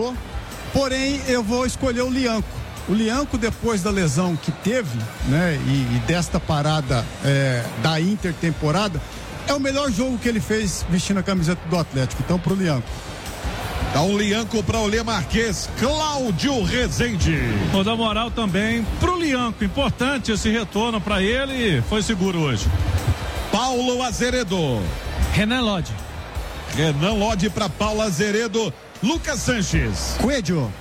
Porém, eu vou escolher o Lianco. O Lianco, depois da lesão que teve, né, e desta parada da intertemporada, é o melhor jogo que ele fez vestindo a camiseta do Atlético. Então, pro Lianco. Dá um Lianco para o Lê Marquês, Cláudio Rezende. Vou dar moral também pro Lianco. Importante esse retorno para ele. Foi seguro hoje. Paulo Azeredo. Renan Lodge. Renan Lodge para Paulo Azeredo. Lucas Sanches. Coelho.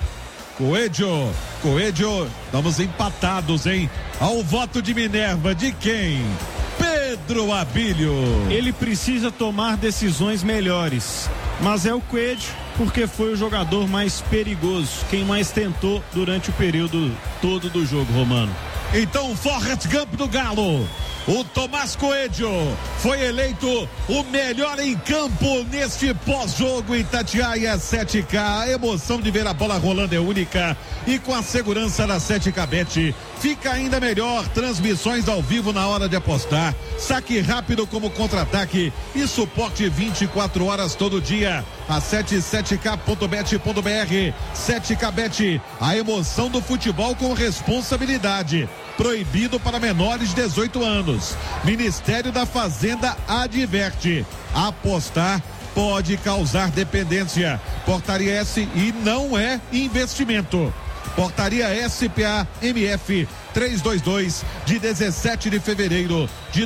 Estamos empatados, hein? Ao voto de Minerva, de quem? Pedro Abílio. Ele precisa tomar decisões melhores, mas é o Coelho, porque foi o jogador mais perigoso, quem mais tentou durante o período todo do jogo, Romano. Então, Forrest Gump do Galo. O Tomás Coelho foi eleito o melhor em campo neste pós-jogo em Itatiaia 7K. A emoção de ver a bola rolando é única e com a segurança da 7K Bet fica ainda melhor. Transmissões ao vivo na hora de apostar, saque rápido como contra-ataque e suporte 24 horas todo dia. Acesse 7k.bet.br. 7K Bet, a emoção do futebol com responsabilidade. Proibido para menores de 18 anos. Ministério da Fazenda adverte: apostar pode causar dependência. Portaria S e não é investimento. Portaria SPA-MF 322 de 17 de fevereiro de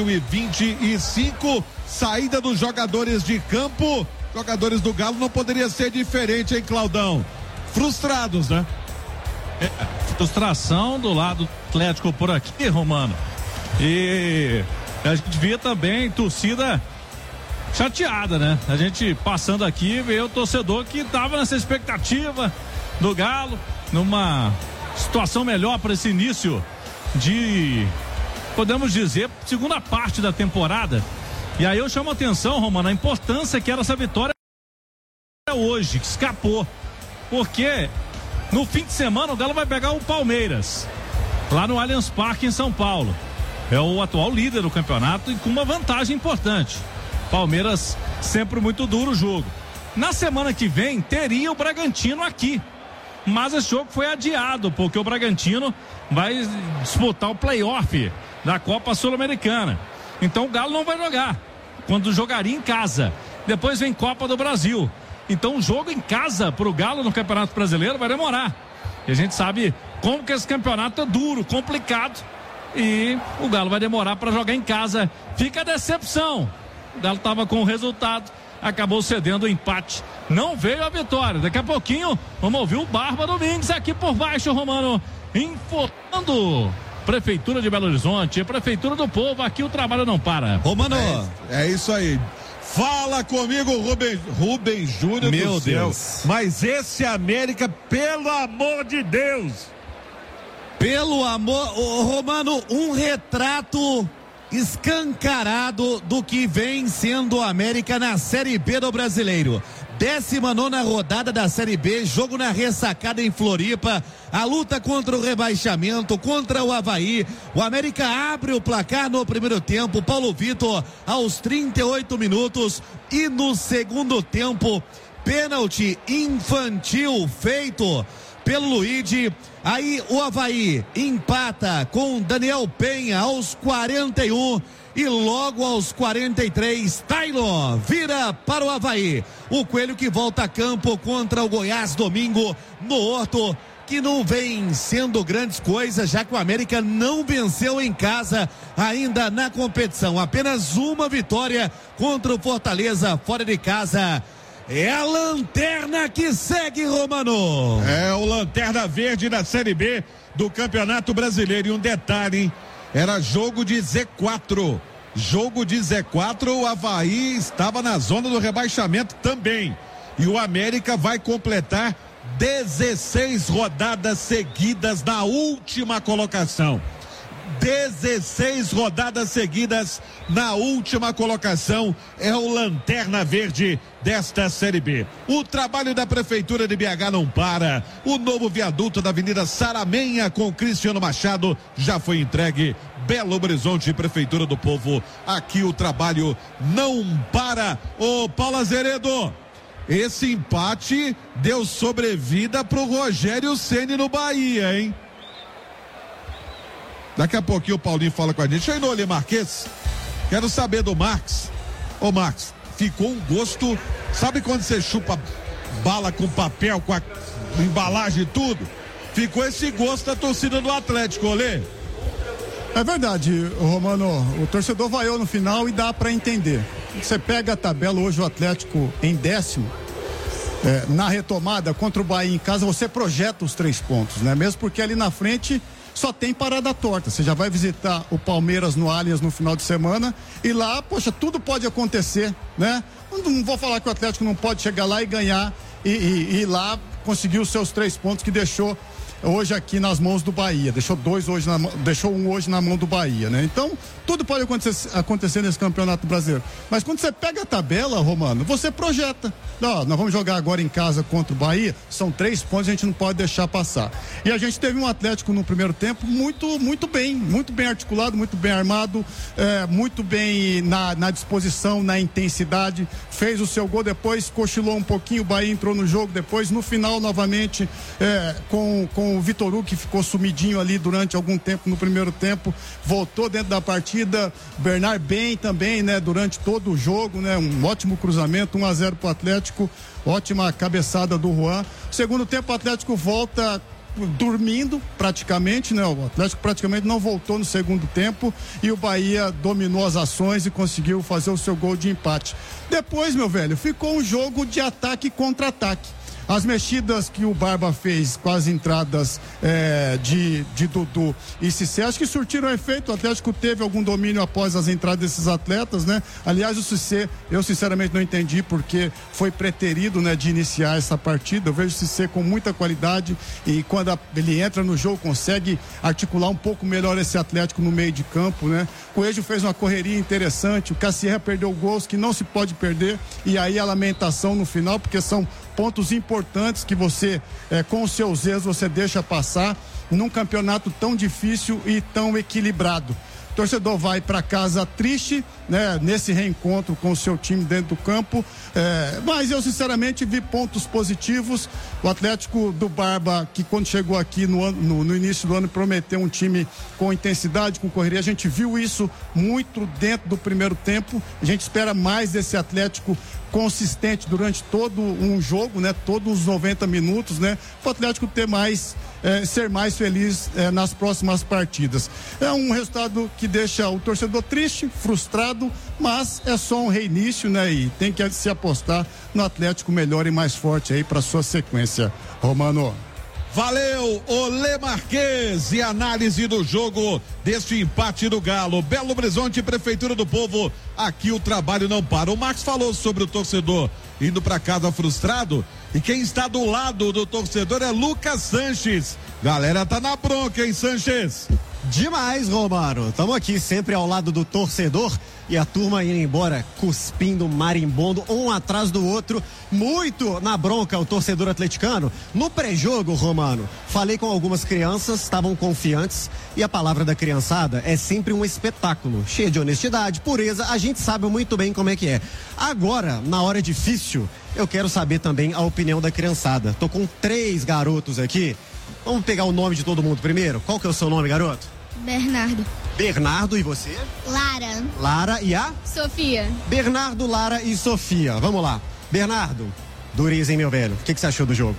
2025. Saída dos jogadores de campo. Jogadores do Galo não poderia ser diferente, hein, Claudão? Frustrados, né? Frustração do lado Atlético por aqui, Romano. E a gente via também torcida chateada, né? A gente passando aqui, vê o torcedor que tava nessa expectativa do Galo, numa situação melhor para esse início de, podemos dizer, segunda parte da temporada. E aí eu chamo a atenção, Romano, a importância que era essa vitória hoje, que escapou. Porque no fim de semana o Galo vai pegar o Palmeiras, lá no Allianz Parque em São Paulo. É o atual líder do campeonato e com uma vantagem importante. Palmeiras sempre muito duro o jogo. Na semana que vem teria o Bragantino aqui, mas esse jogo foi adiado, porque o Bragantino vai disputar o playoff da Copa Sul-Americana. Então o Galo não vai jogar, quando jogaria em casa. Depois vem Copa do Brasil. Então o jogo em casa pro Galo no Campeonato Brasileiro vai demorar. E a gente sabe como que esse campeonato é duro, complicado. E o Galo vai demorar para jogar em casa. Fica a decepção. O Galo estava com o resultado, acabou cedendo o empate. Não veio a vitória. Daqui a pouquinho vamos ouvir o Barba Domingues aqui por baixo, Romano, informando. Prefeitura de Belo Horizonte, Prefeitura do Povo, aqui o trabalho não para. Romano, é isso aí. Fala comigo, Rubem Júnior. Meu Deus. Mas esse América, pelo amor de Deus. Pelo amor, Romano, um retrato escancarado do que vem sendo o América na Série B do Brasileiro. 19ª rodada da Série B, jogo na ressacada em Floripa, a luta contra o rebaixamento, contra o Avaí. O América abre o placar no primeiro tempo, Paulo Vitor aos 38 minutos e no segundo tempo, pênalti infantil feito pelo Luigi. Aí o Avaí empata com Daniel Penha aos 41 e logo aos 43, Taylor vira para o Avaí. O Coelho que volta a campo contra o Goiás domingo no Horto, que não vem sendo grandes coisas, já que o América não venceu em casa ainda na competição. Apenas uma vitória contra o Fortaleza fora de casa. É a lanterna que segue, Romano. É o Lanterna Verde da Série B do Campeonato Brasileiro. E um detalhe, hein? Era jogo de Z4. Jogo de Z4, o Avaí estava na zona do rebaixamento também. E o América vai completar 16 rodadas seguidas na última colocação. 16 rodadas seguidas na última colocação. É o Lanterna Verde desta Série B. O trabalho da Prefeitura de BH não para. O novo viaduto da Avenida Saramenha com Cristiano Machado já foi entregue. Belo Horizonte, Prefeitura do Povo. Aqui o trabalho não para. Ô Paulo Azeredo, esse empate deu sobrevida pro Rogério Ceni no Bahia, hein? Daqui a pouquinho o Paulinho fala com a gente. Deixa eu ir no Olê Marques. Quero saber do Marques. Ô Marques, ficou um gosto. Sabe quando você chupa bala com papel, com a embalagem e tudo? Ficou esse gosto da torcida do Atlético, Olê. É verdade, Romano. O torcedor vaiou no final e dá para entender. Você pega a tabela hoje, o Atlético em 10º. Na retomada contra o Bahia em casa, você projeta os 3 pontos, né? Mesmo porque ali na frente só tem parada torta. Você já vai visitar o Palmeiras no Allianz no final de semana e lá, poxa, tudo pode acontecer, né? Não vou falar que o Atlético não pode chegar lá e ganhar e ir lá conseguir os seus 3 pontos que deixou hoje aqui nas mãos do Bahia. Deixou um hoje na mão do Bahia, né? Então, tudo pode acontecer nesse Campeonato Brasileiro. Mas quando você pega a tabela, Romano, você projeta. Nós vamos jogar agora em casa contra o Bahia, são 3 pontos, a gente não pode deixar passar. E a gente teve um Atlético no primeiro tempo muito bem articulado, muito bem armado, muito bem na disposição, na intensidade, fez o seu gol, depois cochilou um pouquinho, o Bahia entrou no jogo, depois no final novamente com o Vitor Hugo, que ficou sumidinho ali durante algum tempo no primeiro tempo, voltou dentro da partida, Bernard bem também, né, durante todo o jogo, né, um ótimo cruzamento, 1-0 pro Atlético, ótima cabeçada do Juan. Segundo tempo o Atlético volta dormindo praticamente, né? O Atlético praticamente não voltou no segundo tempo e o Bahia dominou as ações e conseguiu fazer o seu gol de empate. Depois, meu velho, ficou um jogo de ataque e contra-ataque. As mexidas que o Barba fez com as entradas de Dudu e Cissé, acho que surtiram efeito. O Atlético teve algum domínio após as entradas desses atletas, né? Aliás, o Cissé, eu sinceramente não entendi porque foi preterido, né, de iniciar essa partida. Eu vejo o Cissé com muita qualidade e quando ele entra no jogo consegue articular um pouco melhor esse Atlético no meio de campo, né? Coelho fez uma correria interessante, o Cassierra perdeu gols que não se pode perder e aí a lamentação no final, porque são pontos importantes que você, com os seus erros, você deixa passar num campeonato tão difícil e tão equilibrado. O torcedor vai para casa triste, né, nesse reencontro com o seu time dentro do campo, mas eu sinceramente vi pontos positivos. O Atlético do Barba, que quando chegou aqui no início do ano prometeu um time com intensidade, com correria, a gente viu isso muito dentro do primeiro tempo. A gente espera mais desse Atlético consistente durante todo um jogo, né? Todos os 90 minutos, né? O Atlético ser mais feliz nas próximas partidas. É um resultado que deixa o torcedor triste, frustrado, mas é só um reinício, né? E tem que se apostar no Atlético melhor e mais forte aí para sua sequência, Romano. Valeu, Olê Marques, e análise do jogo deste empate do Galo. Belo Horizonte, Prefeitura do Povo, aqui o trabalho não para. O Marcos falou sobre o torcedor indo para casa frustrado, e quem está do lado do torcedor é Lucas Sanches. Galera tá na bronca, hein, Sanches? Demais, Romano. Estamos aqui sempre ao lado do torcedor e a turma indo embora cuspindo, marimbondo, um atrás do outro, muito na bronca o torcedor atleticano. No pré-jogo, Romano, falei com algumas crianças, estavam confiantes, e a palavra da criançada é sempre um espetáculo, cheio de honestidade, pureza, a gente sabe muito bem como é que é. Agora, na hora difícil, eu quero saber também a opinião da criançada. Tô com 3 garotos aqui. Vamos pegar o nome de todo mundo primeiro. Qual que é o seu nome, garoto? Bernardo. Bernardo, e você? Lara. Lara, e a? Sofia. Bernardo, Lara e Sofia. Vamos lá. Bernardo, dureza, hein, meu velho? O que você achou do jogo?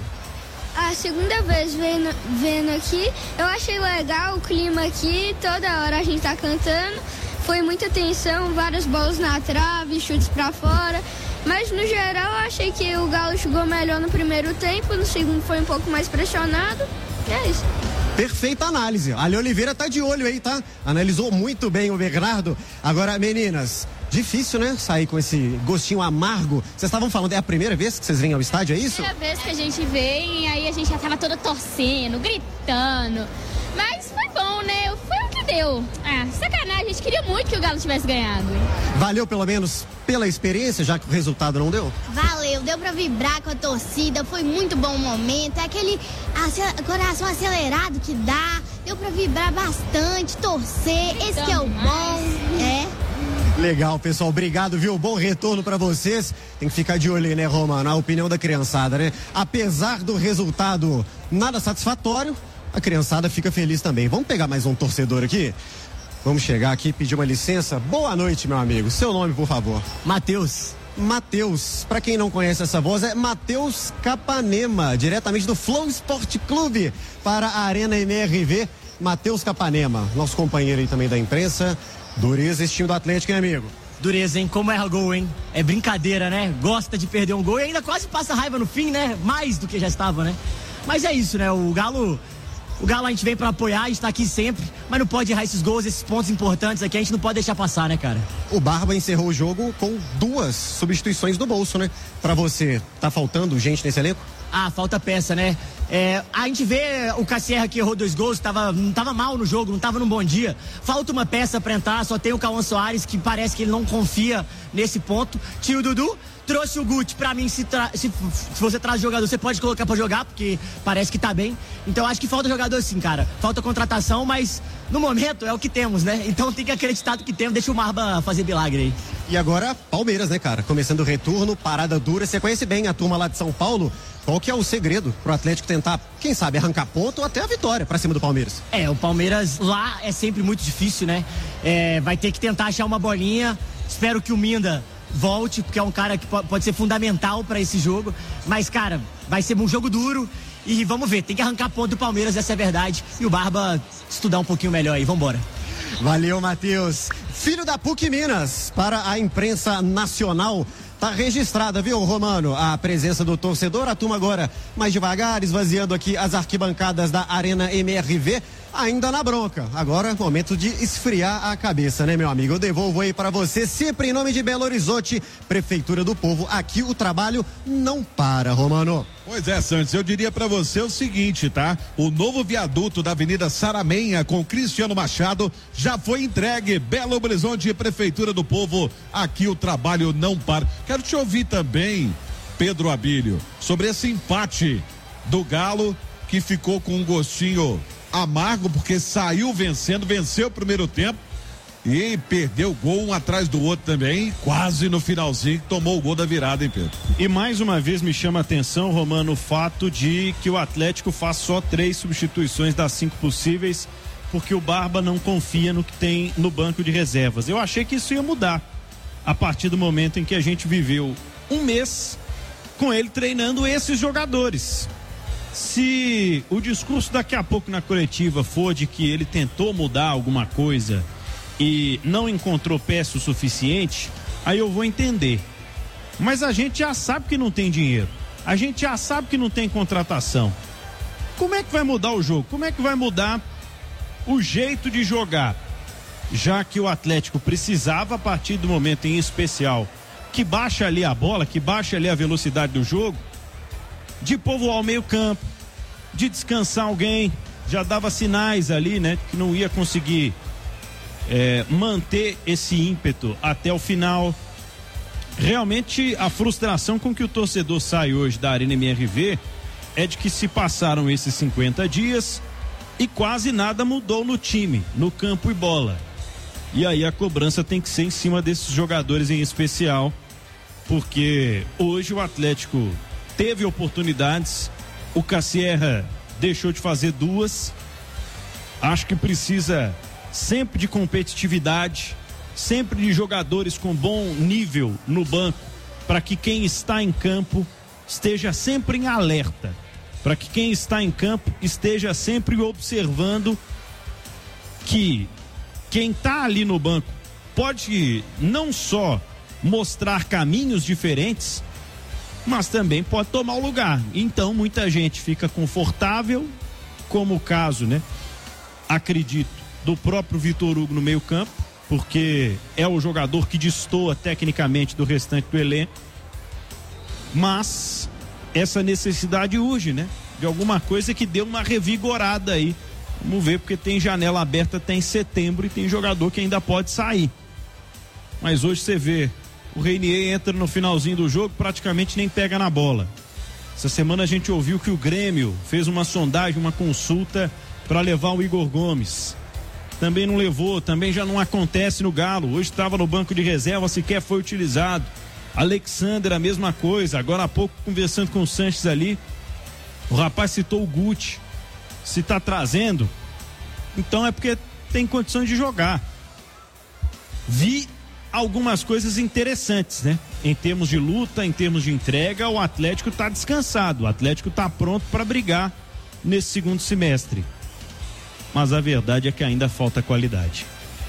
A segunda vez vendo aqui, eu achei legal o clima aqui, toda hora a gente tá cantando. Foi muita tensão, várias bolas na trave, chutes pra fora. Mas no geral eu achei que o Galo jogou melhor no primeiro tempo, no segundo foi um pouco mais pressionado. É isso. Perfeita análise. A Ale Oliveira tá de olho aí, tá? Analisou muito bem o Bernardo. Agora, meninas, difícil, né? Sair com esse gostinho amargo. Vocês estavam falando, é a primeira vez que vocês vêm ao estádio, é isso? É a primeira vez que a gente vem, e aí a gente já tava toda torcendo, gritando. Mas foi bom, né? Foi o que deu. Sacanagem, a gente queria muito que o Galo tivesse ganhado. Valeu pelo menos pela experiência, já que o resultado não deu? Valeu, deu pra vibrar com a torcida, foi muito bom o momento, é aquele coração acelerado que dá, deu pra vibrar bastante, torcer, esse que é o bom, Legal, pessoal, obrigado, viu? Bom retorno pra vocês. Tem que ficar de olho aí, né, Romano? A opinião da criançada, né? Apesar do resultado nada satisfatório, a criançada fica feliz também. Vamos pegar mais um torcedor aqui? Vamos chegar aqui, pedir uma licença. Boa noite, meu amigo. Seu nome, por favor. Matheus. Matheus, pra quem não conhece essa voz, é Matheus Capanema, diretamente do Flow Esporte Clube para a Arena MRV. Matheus Capanema, nosso companheiro aí também da imprensa. Dureza esse time do Atlético, hein, amigo? Dureza, hein? Como erra gol, hein? É brincadeira, né? Gosta de perder um gol e ainda quase passa raiva no fim, né? Mais do que já estava, né? Mas é isso, né? O Galo a gente vem pra apoiar, a gente tá aqui sempre, mas não pode errar esses gols, esses pontos importantes aqui, a gente não pode deixar passar, né, cara? O Barba encerrou o jogo com 2 substituições do bolso, né? Pra você, tá faltando gente nesse elenco? Ah, falta peça, né? A gente vê o Cassierra que errou 2 gols, não tava mal no jogo, não tava num bom dia. Falta uma peça pra entrar, só tem o Cauã Soares, que parece que ele não confia nesse ponto. Tio Dudu trouxe o Guti, pra mim, se você traz jogador, você pode colocar pra jogar, porque parece que tá bem. Então acho que falta jogador sim, cara. Falta contratação, mas no momento é o que temos, né? Então tem que acreditar no que temos, deixa o Marba fazer milagre aí. E agora, Palmeiras, né, cara? Começando o retorno, parada dura. Você conhece bem a turma lá de São Paulo. Qual que é o segredo pro Atlético tentar, quem sabe, arrancar ponto ou até a vitória pra cima do Palmeiras? O Palmeiras lá é sempre muito difícil, né? Vai ter que tentar achar uma bolinha. Espero que o Minda volte, porque é um cara que pode ser fundamental pra esse jogo. Mas, cara, vai ser um jogo duro e vamos ver, tem que arrancar ponto do Palmeiras, essa é a verdade. E o Barba estudar um pouquinho melhor aí, vambora. Valeu, Matheus. Filho da PUC Minas, para a imprensa nacional. Tá registrada, viu, Romano? A presença do torcedor. A turma agora mais devagar, esvaziando aqui as arquibancadas da Arena MRV. Ainda na bronca. Agora, momento de esfriar a cabeça, né, meu amigo? Eu devolvo aí para você, sempre em nome de Belo Horizonte, Prefeitura do Povo. Aqui o trabalho não para, Romano. Pois é, Santos, eu diria pra você o seguinte, tá? O novo viaduto da Avenida Saramenha com Cristiano Machado já foi entregue. Belo Horizonte, Prefeitura do Povo, aqui o trabalho não para. Quero te ouvir também, Pedro Abílio, sobre esse empate do Galo que ficou com um gostinho amargo porque saiu vencendo, venceu o primeiro tempo e perdeu o gol um atrás do outro também, quase no finalzinho, tomou o gol da virada, hein, Pedro? E mais uma vez me chama a atenção, Romano, o fato de que o Atlético faz só 3 substituições das 5 possíveis, porque o Barba não confia no que tem no banco de reservas. Eu achei que isso ia mudar a partir do momento em que a gente viveu um mês com ele treinando esses jogadores. Se o discurso daqui a pouco na coletiva for de que ele tentou mudar alguma coisa e não encontrou peça o suficiente, aí eu vou entender. Mas a gente já sabe que não tem dinheiro. A gente já sabe que não tem contratação. Como é que vai mudar o jogo? Como é que vai mudar o jeito de jogar? Já que o Atlético precisava, a partir do momento em especial, que baixa ali a bola, que baixa ali a velocidade do jogo, de povoar o meio campo, de descansar alguém, já dava sinais ali, né, que não ia conseguir manter esse ímpeto até o final. Realmente a frustração com que o torcedor sai hoje da Arena MRV é de que se passaram esses 50 dias e quase nada mudou no time, no campo e bola. E aí a cobrança tem que ser em cima desses jogadores em especial, porque hoje o Atlético teve oportunidades, o Cassierra deixou de fazer 2. Acho que precisa sempre de competitividade, sempre de jogadores com bom nível no banco, para que quem está em campo esteja sempre em alerta, para que quem está em campo esteja sempre observando que quem está ali no banco pode não só mostrar caminhos diferentes, mas também pode tomar o lugar. Então muita gente fica confortável, como o caso, né? Acredito, do próprio Vitor Hugo no meio campo, porque é o jogador que destoa tecnicamente do restante do elenco. Mas essa necessidade urge, né? De alguma coisa que dê uma revigorada aí. Vamos ver, porque tem janela aberta até em setembro e tem jogador que ainda pode sair. Mas hoje você vê, o Reinier entra no finalzinho do jogo, praticamente nem pega na bola. Essa semana a gente ouviu que o Grêmio fez uma sondagem, uma consulta para levar o Igor Gomes. também não levou, também já não acontece no Galo. Hoje estava no banco de reserva, sequer foi utilizado. Alexander, a mesma coisa. Agora há pouco, conversando com o Sanches ali, o rapaz citou o Guti. Se tá trazendo, então é porque tem condições de jogar. Vi algumas coisas interessantes, né? Em termos de luta, em termos de entrega, o Atlético tá descansado. O Atlético tá pronto para brigar nesse segundo semestre. Mas a verdade é que ainda falta qualidade.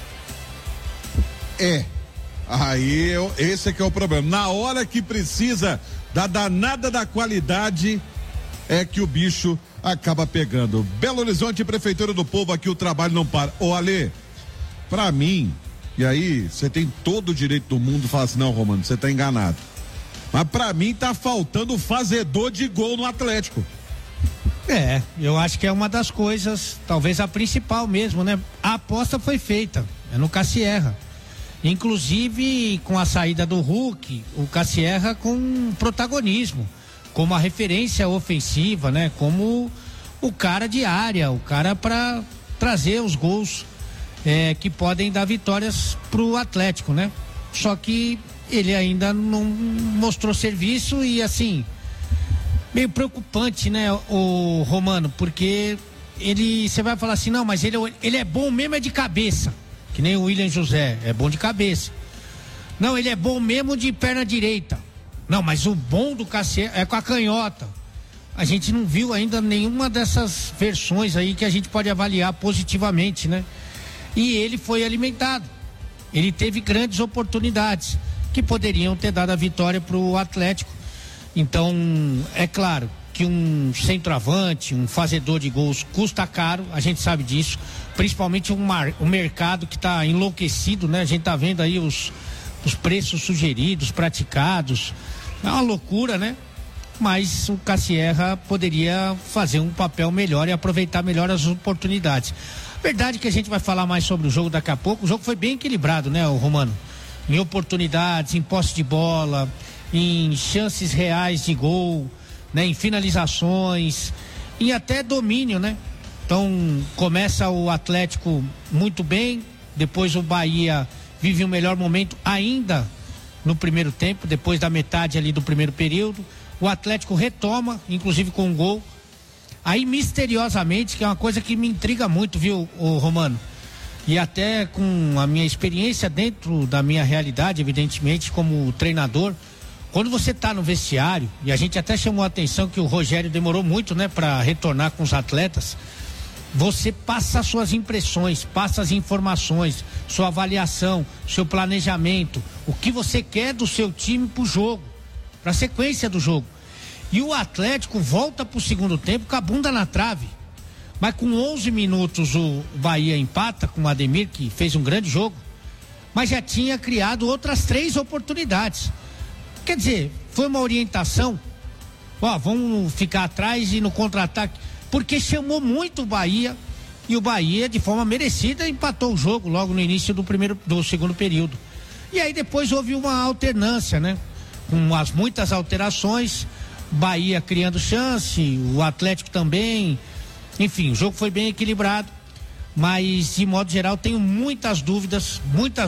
Aí, esse é que é o problema. Na hora que precisa da danada da qualidade, é que o bicho acaba pegando. Belo Horizonte, Prefeitura do Povo, aqui o trabalho não para. Ô, Alê, pra mim, e aí você tem todo o direito do mundo de falar assim, não, Romano, você tá enganado. Mas pra mim tá faltando fazedor de gol no Atlético. Eu acho que é uma das coisas, talvez a principal mesmo, né? A aposta foi feita, é no Cassierra. Inclusive, com a saída do Hulk, o Cassierra com protagonismo, como a referência ofensiva, né? Como o cara de área, o cara para trazer os gols que podem dar vitórias pro Atlético, né? Só que ele ainda não mostrou serviço e assim, meio preocupante, né, o Romano, porque você vai falar assim, não, mas ele é bom mesmo é de cabeça. Que nem o William José, é bom de cabeça. Não, ele é bom mesmo de perna direita. Não, mas o bom do Cassier é com a canhota. A gente não viu ainda nenhuma dessas versões aí que a gente pode avaliar positivamente, né? E ele foi alimentado. Ele teve grandes oportunidades que poderiam ter dado a vitória pro Atlético. Então, é claro que um centroavante, um fazedor de gols custa caro, a gente sabe disso, principalmente um mercado que está enlouquecido, né? A gente tá vendo aí os preços sugeridos, praticados, é uma loucura, né? Mas o Cassierra poderia fazer um papel melhor e aproveitar melhor as oportunidades. Verdade que a gente vai falar mais sobre o jogo daqui a pouco, o jogo foi bem equilibrado, né, o Romano? Em oportunidades, em posse de bola, em chances reais de gol, né, em finalizações, em até domínio, né? Então começa o Atlético muito bem, depois o Bahia vive um melhor momento ainda no primeiro tempo, depois da metade ali do primeiro período. O Atlético retoma, inclusive com um gol. Aí misteriosamente, que é uma coisa que me intriga muito, viu, o Romano? E até com a minha experiência dentro da minha realidade, evidentemente, como treinador, quando você está no vestiário, e a gente até chamou a atenção que o Rogério demorou muito, né, para retornar com os atletas, você passa as suas impressões, passa as informações, sua avaliação, seu planejamento, o que você quer do seu time pro jogo, pra sequência do jogo. E o Atlético volta pro segundo tempo com a bunda na trave. Mas com 11 minutos o Bahia empata com o Ademir, que fez um grande jogo, mas já tinha criado outras 3 oportunidades. Quer dizer, foi uma orientação, vamos ficar atrás e no contra-ataque, porque chamou muito o Bahia, e o Bahia, de forma merecida, empatou o jogo logo no início do segundo período. E aí depois houve uma alternância, né? Com muitas alterações, Bahia criando chance, o Atlético também, enfim, o jogo foi bem equilibrado, mas de modo geral tenho muitas dúvidas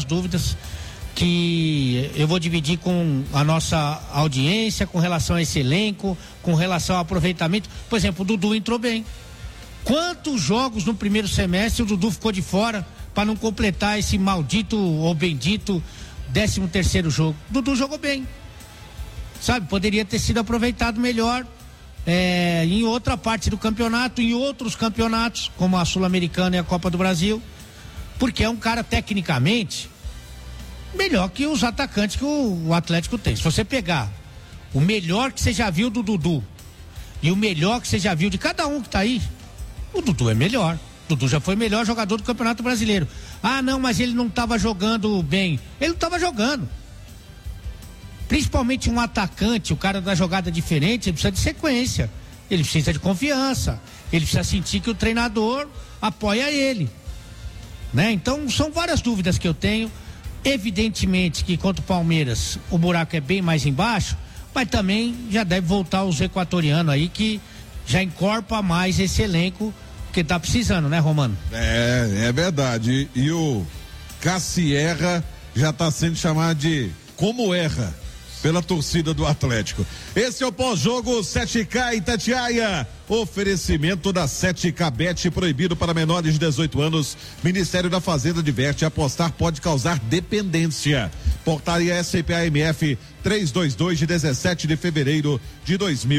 que eu vou dividir com a nossa audiência, com relação a esse elenco, com relação ao aproveitamento. Por exemplo, o Dudu entrou bem. Quantos jogos no primeiro semestre o Dudu ficou de fora para não completar esse maldito ou bendito 13º jogo? O Dudu jogou bem, sabe? Poderia ter sido aproveitado melhor em outra parte do campeonato, em outros campeonatos, como a Sul-Americana e a Copa do Brasil, porque é um cara tecnicamente melhor que os atacantes que o Atlético tem. Se você pegar o melhor que você já viu do Dudu e o melhor que você já viu de cada um que tá aí, o Dudu é melhor. O Dudu já foi melhor jogador do Campeonato Brasileiro. Ah, não, mas ele não estava jogando bem. Ele não estava jogando. Principalmente um atacante, o cara da jogada diferente, ele precisa de sequência, ele precisa de confiança, ele precisa sentir que o treinador apoia ele, né? Então são várias dúvidas que eu tenho. Evidentemente que contra o Palmeiras o buraco é bem mais embaixo, mas também já deve voltar os equatorianos aí, que já encorpa mais esse elenco porque tá precisando, né, Romano? É verdade. E o Cassierra já tá sendo chamado de como erra pela torcida do Atlético. Esse é o pós-jogo 7K Itatiaia. Oferecimento da 7K Bet, proibido para menores de 18 anos. Ministério da Fazenda adverte: apostar pode causar dependência. Portaria SPAMF 322 de 17 de fevereiro de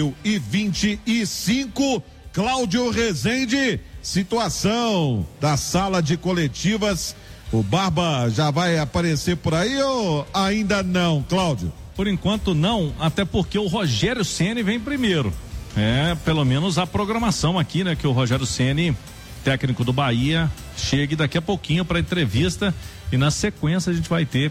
2025. Cláudio Rezende, situação da sala de coletivas. O Barba já vai aparecer por aí ou ainda não, Cláudio? Por enquanto não, até porque o Rogério Ceni vem primeiro. Pelo menos a programação aqui, né? Que o Rogério Ceni, técnico do Bahia, chegue daqui a pouquinho para entrevista e na sequência a gente vai ter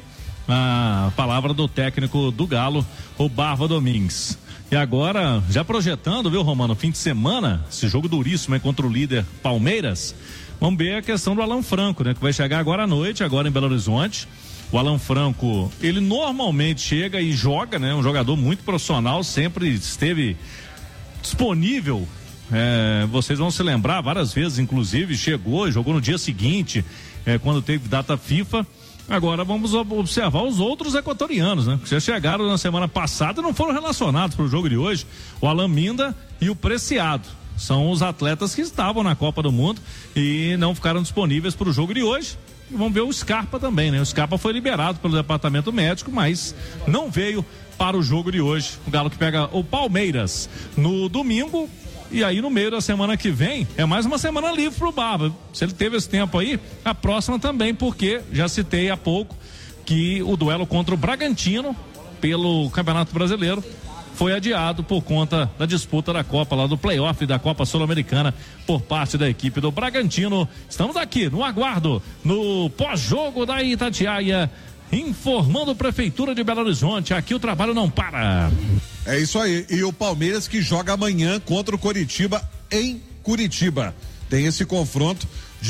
a palavra do técnico do Galo, o Barba Domingues. E agora, já projetando, viu, Romano, fim de semana, esse jogo duríssimo contra o líder Palmeiras, vamos ver a questão do Alan Franco, né? Que vai chegar agora à noite, agora em Belo Horizonte. O Alan Franco, ele normalmente chega e joga, né? Um jogador muito profissional, sempre esteve disponível. Vocês vão se lembrar, várias vezes, inclusive, jogou no dia seguinte, quando teve data FIFA. Agora vamos observar os outros equatorianos, né? Que já chegaram na semana passada e não foram relacionados para o jogo de hoje. O Alan Minda e o Preciado. São os atletas que estavam na Copa do Mundo e não ficaram disponíveis para o jogo de hoje. E vamos ver o Scarpa também, né? O Scarpa foi liberado pelo departamento médico, mas não veio para o jogo de hoje. O Galo que pega o Palmeiras no domingo. E aí no meio da semana que vem é mais uma semana livre pro Barba. Se ele teve esse tempo aí, a próxima também, porque já citei há pouco que o duelo contra o Bragantino pelo Campeonato Brasileiro foi adiado por conta da disputa da Copa, lá do playoff da Copa Sul-Americana por parte da equipe do Bragantino. Estamos aqui no aguardo, no pós-jogo da Itatiaia, informando Prefeitura de Belo Horizonte. Aqui o trabalho não para. É isso aí. E o Palmeiras que joga amanhã contra o Coritiba em Curitiba. Tem esse confronto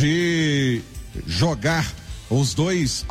de jogar os dois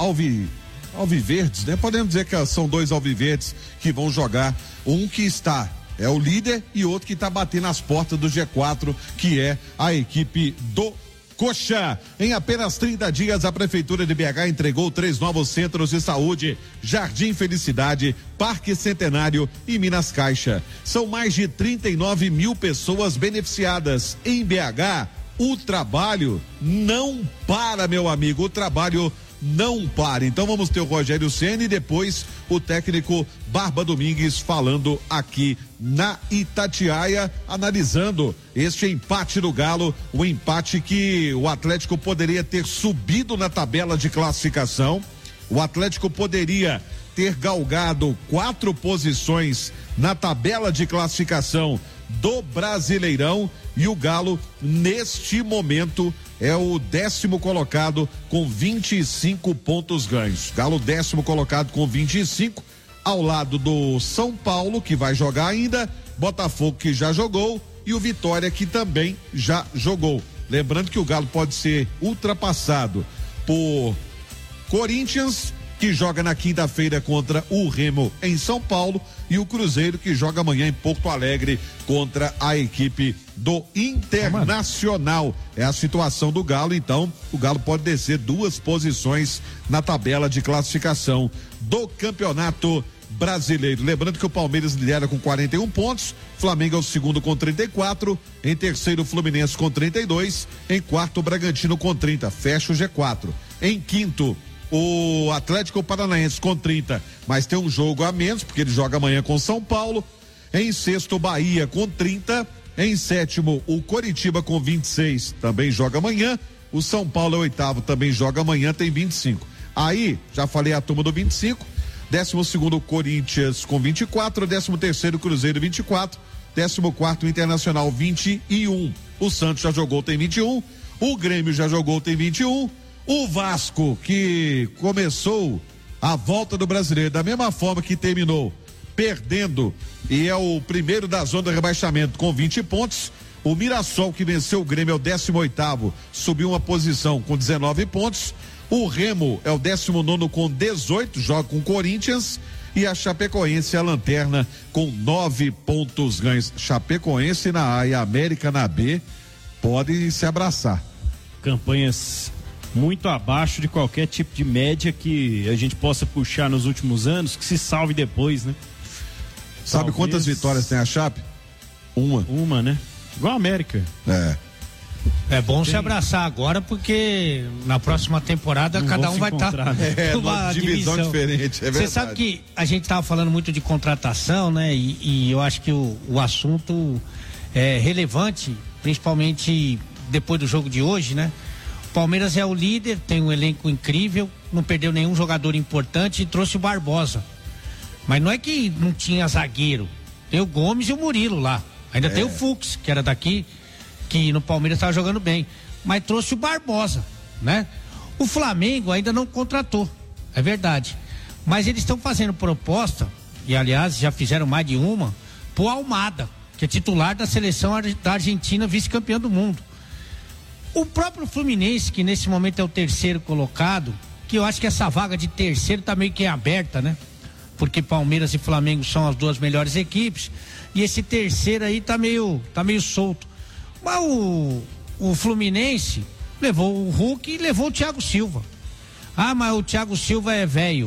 alviverdes, né? Podemos dizer que são dois alviverdes que vão jogar. Um que é o líder e outro que está batendo as portas do G4, que é a equipe do Coxa. Em apenas 30 dias, a Prefeitura de BH entregou 3 novos centros de saúde: Jardim Felicidade, Parque Centenário e Minas Caixa. São mais de 39 mil pessoas beneficiadas. Em BH, o trabalho não para, meu amigo, o trabalho não para. Então vamos ter o Rogério Ceni e depois o técnico Barba Domingues falando aqui na Itatiaia, analisando este empate do Galo, o empate que o Atlético poderia ter subido na tabela de classificação. O Atlético poderia ter galgado 4 posições na tabela de classificação do Brasileirão, e o Galo neste momento é o 10º colocado com 25 pontos ganhos. Galo 10º colocado com 25, ao lado do São Paulo, que vai jogar ainda, Botafogo, que já jogou, e o Vitória, que também já jogou. Lembrando que o Galo pode ser ultrapassado por Corinthians, que joga na quinta-feira contra o Remo em São Paulo, e o Cruzeiro, que joga amanhã em Porto Alegre contra a equipe do Internacional. É a situação do Galo. Então o Galo pode descer 2 posições na tabela de classificação do Campeonato Brasileiro. Lembrando que o Palmeiras lidera com 41 pontos, Flamengo é o segundo com 34, em terceiro o Fluminense com 32, em quarto o Bragantino com 30, fecha o G4. Em quinto, o Atlético Paranaense com 30, mas tem um jogo a menos, porque ele joga amanhã com São Paulo. Em sexto, o Bahia com 30. Em sétimo, o Coritiba com 26, também joga amanhã. O São Paulo é o 8º, também joga amanhã, tem 25. Aí, já falei a turma do 25. 12º, o Corinthians com 24. 13º, Cruzeiro 24. 14º, Internacional 21. O Santos já jogou, tem 21. O Grêmio já jogou, tem 21. O Vasco, que começou a volta do Brasileiro da mesma forma que terminou, perdendo, e é o primeiro da zona de rebaixamento com 20 pontos. O Mirassol, que venceu o Grêmio, é o 18º, subiu uma posição com 19 pontos. O Remo é o 19º com 18, joga com o Corinthians. E a Chapecoense é a lanterna com 9 pontos ganhos. Chapecoense na A e a América na B. podem se abraçar. Campanhas muito abaixo de qualquer tipo de média que a gente possa puxar nos últimos anos, que se salve depois, né? Sabe Talvez... quantas vitórias tem a Chape? Uma, né? Igual a América. É bom se abraçar agora, porque na próxima temporada não cada um vai estar numa divisão diferente, é verdade. Você sabe que a gente estava falando muito de contratação, né? E eu acho que o assunto é relevante, principalmente depois do jogo de hoje, né? O Palmeiras é o líder, tem um elenco incrível, não perdeu nenhum jogador importante e trouxe o Barbosa. Mas não é que não tinha zagueiro, tem o Gomes e o Murilo lá. Ainda tem o Fux, que era daqui, que no Palmeiras estava jogando bem, mas trouxe o Barbosa, né? O Flamengo ainda não contratou, é verdade, mas eles estão fazendo proposta, e aliás já fizeram mais de uma, pro Almada, que é titular da seleção da Argentina, vice-campeão do mundo. O próprio Fluminense, que nesse momento é o terceiro colocado, que eu acho que essa vaga de terceiro tá meio que aberta, né? Porque Palmeiras e Flamengo são as duas melhores equipes, e esse terceiro aí tá meio solto. Mas o Fluminense levou o Hulk e levou o Thiago Silva. Ah, mas o Thiago Silva é velho.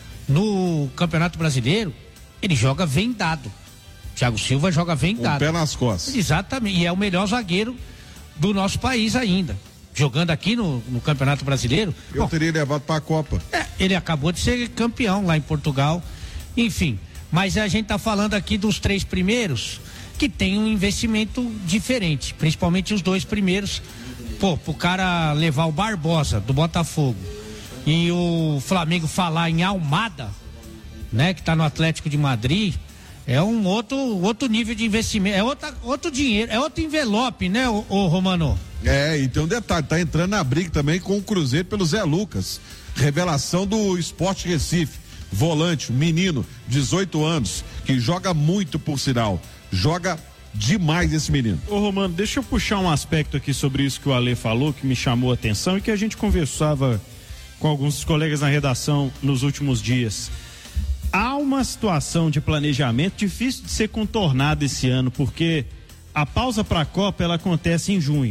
No Campeonato Brasileiro, ele joga vendado. O Thiago Silva joga vendado. Um pé nas costas. Exatamente, e é o melhor zagueiro do nosso país ainda. Jogando aqui no Campeonato Brasileiro. Teria levado para a Copa. Ele acabou de ser campeão lá em Portugal. Enfim, mas a gente tá falando aqui dos 3 primeiros que tem um investimento diferente, principalmente os 2 primeiros. Pro cara levar o Barbosa do Botafogo e o Flamengo falar em Almada, né, que tá no Atlético de Madrid, é um outro nível de investimento, é outro dinheiro, é outro envelope, né, o Romano? E tem um detalhe, tá entrando na briga também com o Cruzeiro pelo Zé Lucas, revelação do Sport Recife, volante, menino, 18 anos, que joga muito, por sinal, joga demais esse menino. Ô Romano, deixa eu puxar um aspecto aqui sobre isso que o Ale falou, que me chamou a atenção e que a gente conversava com alguns dos colegas na redação nos últimos dias. Há uma situação de planejamento difícil de ser contornada esse ano, porque a pausa para a Copa ela acontece em junho.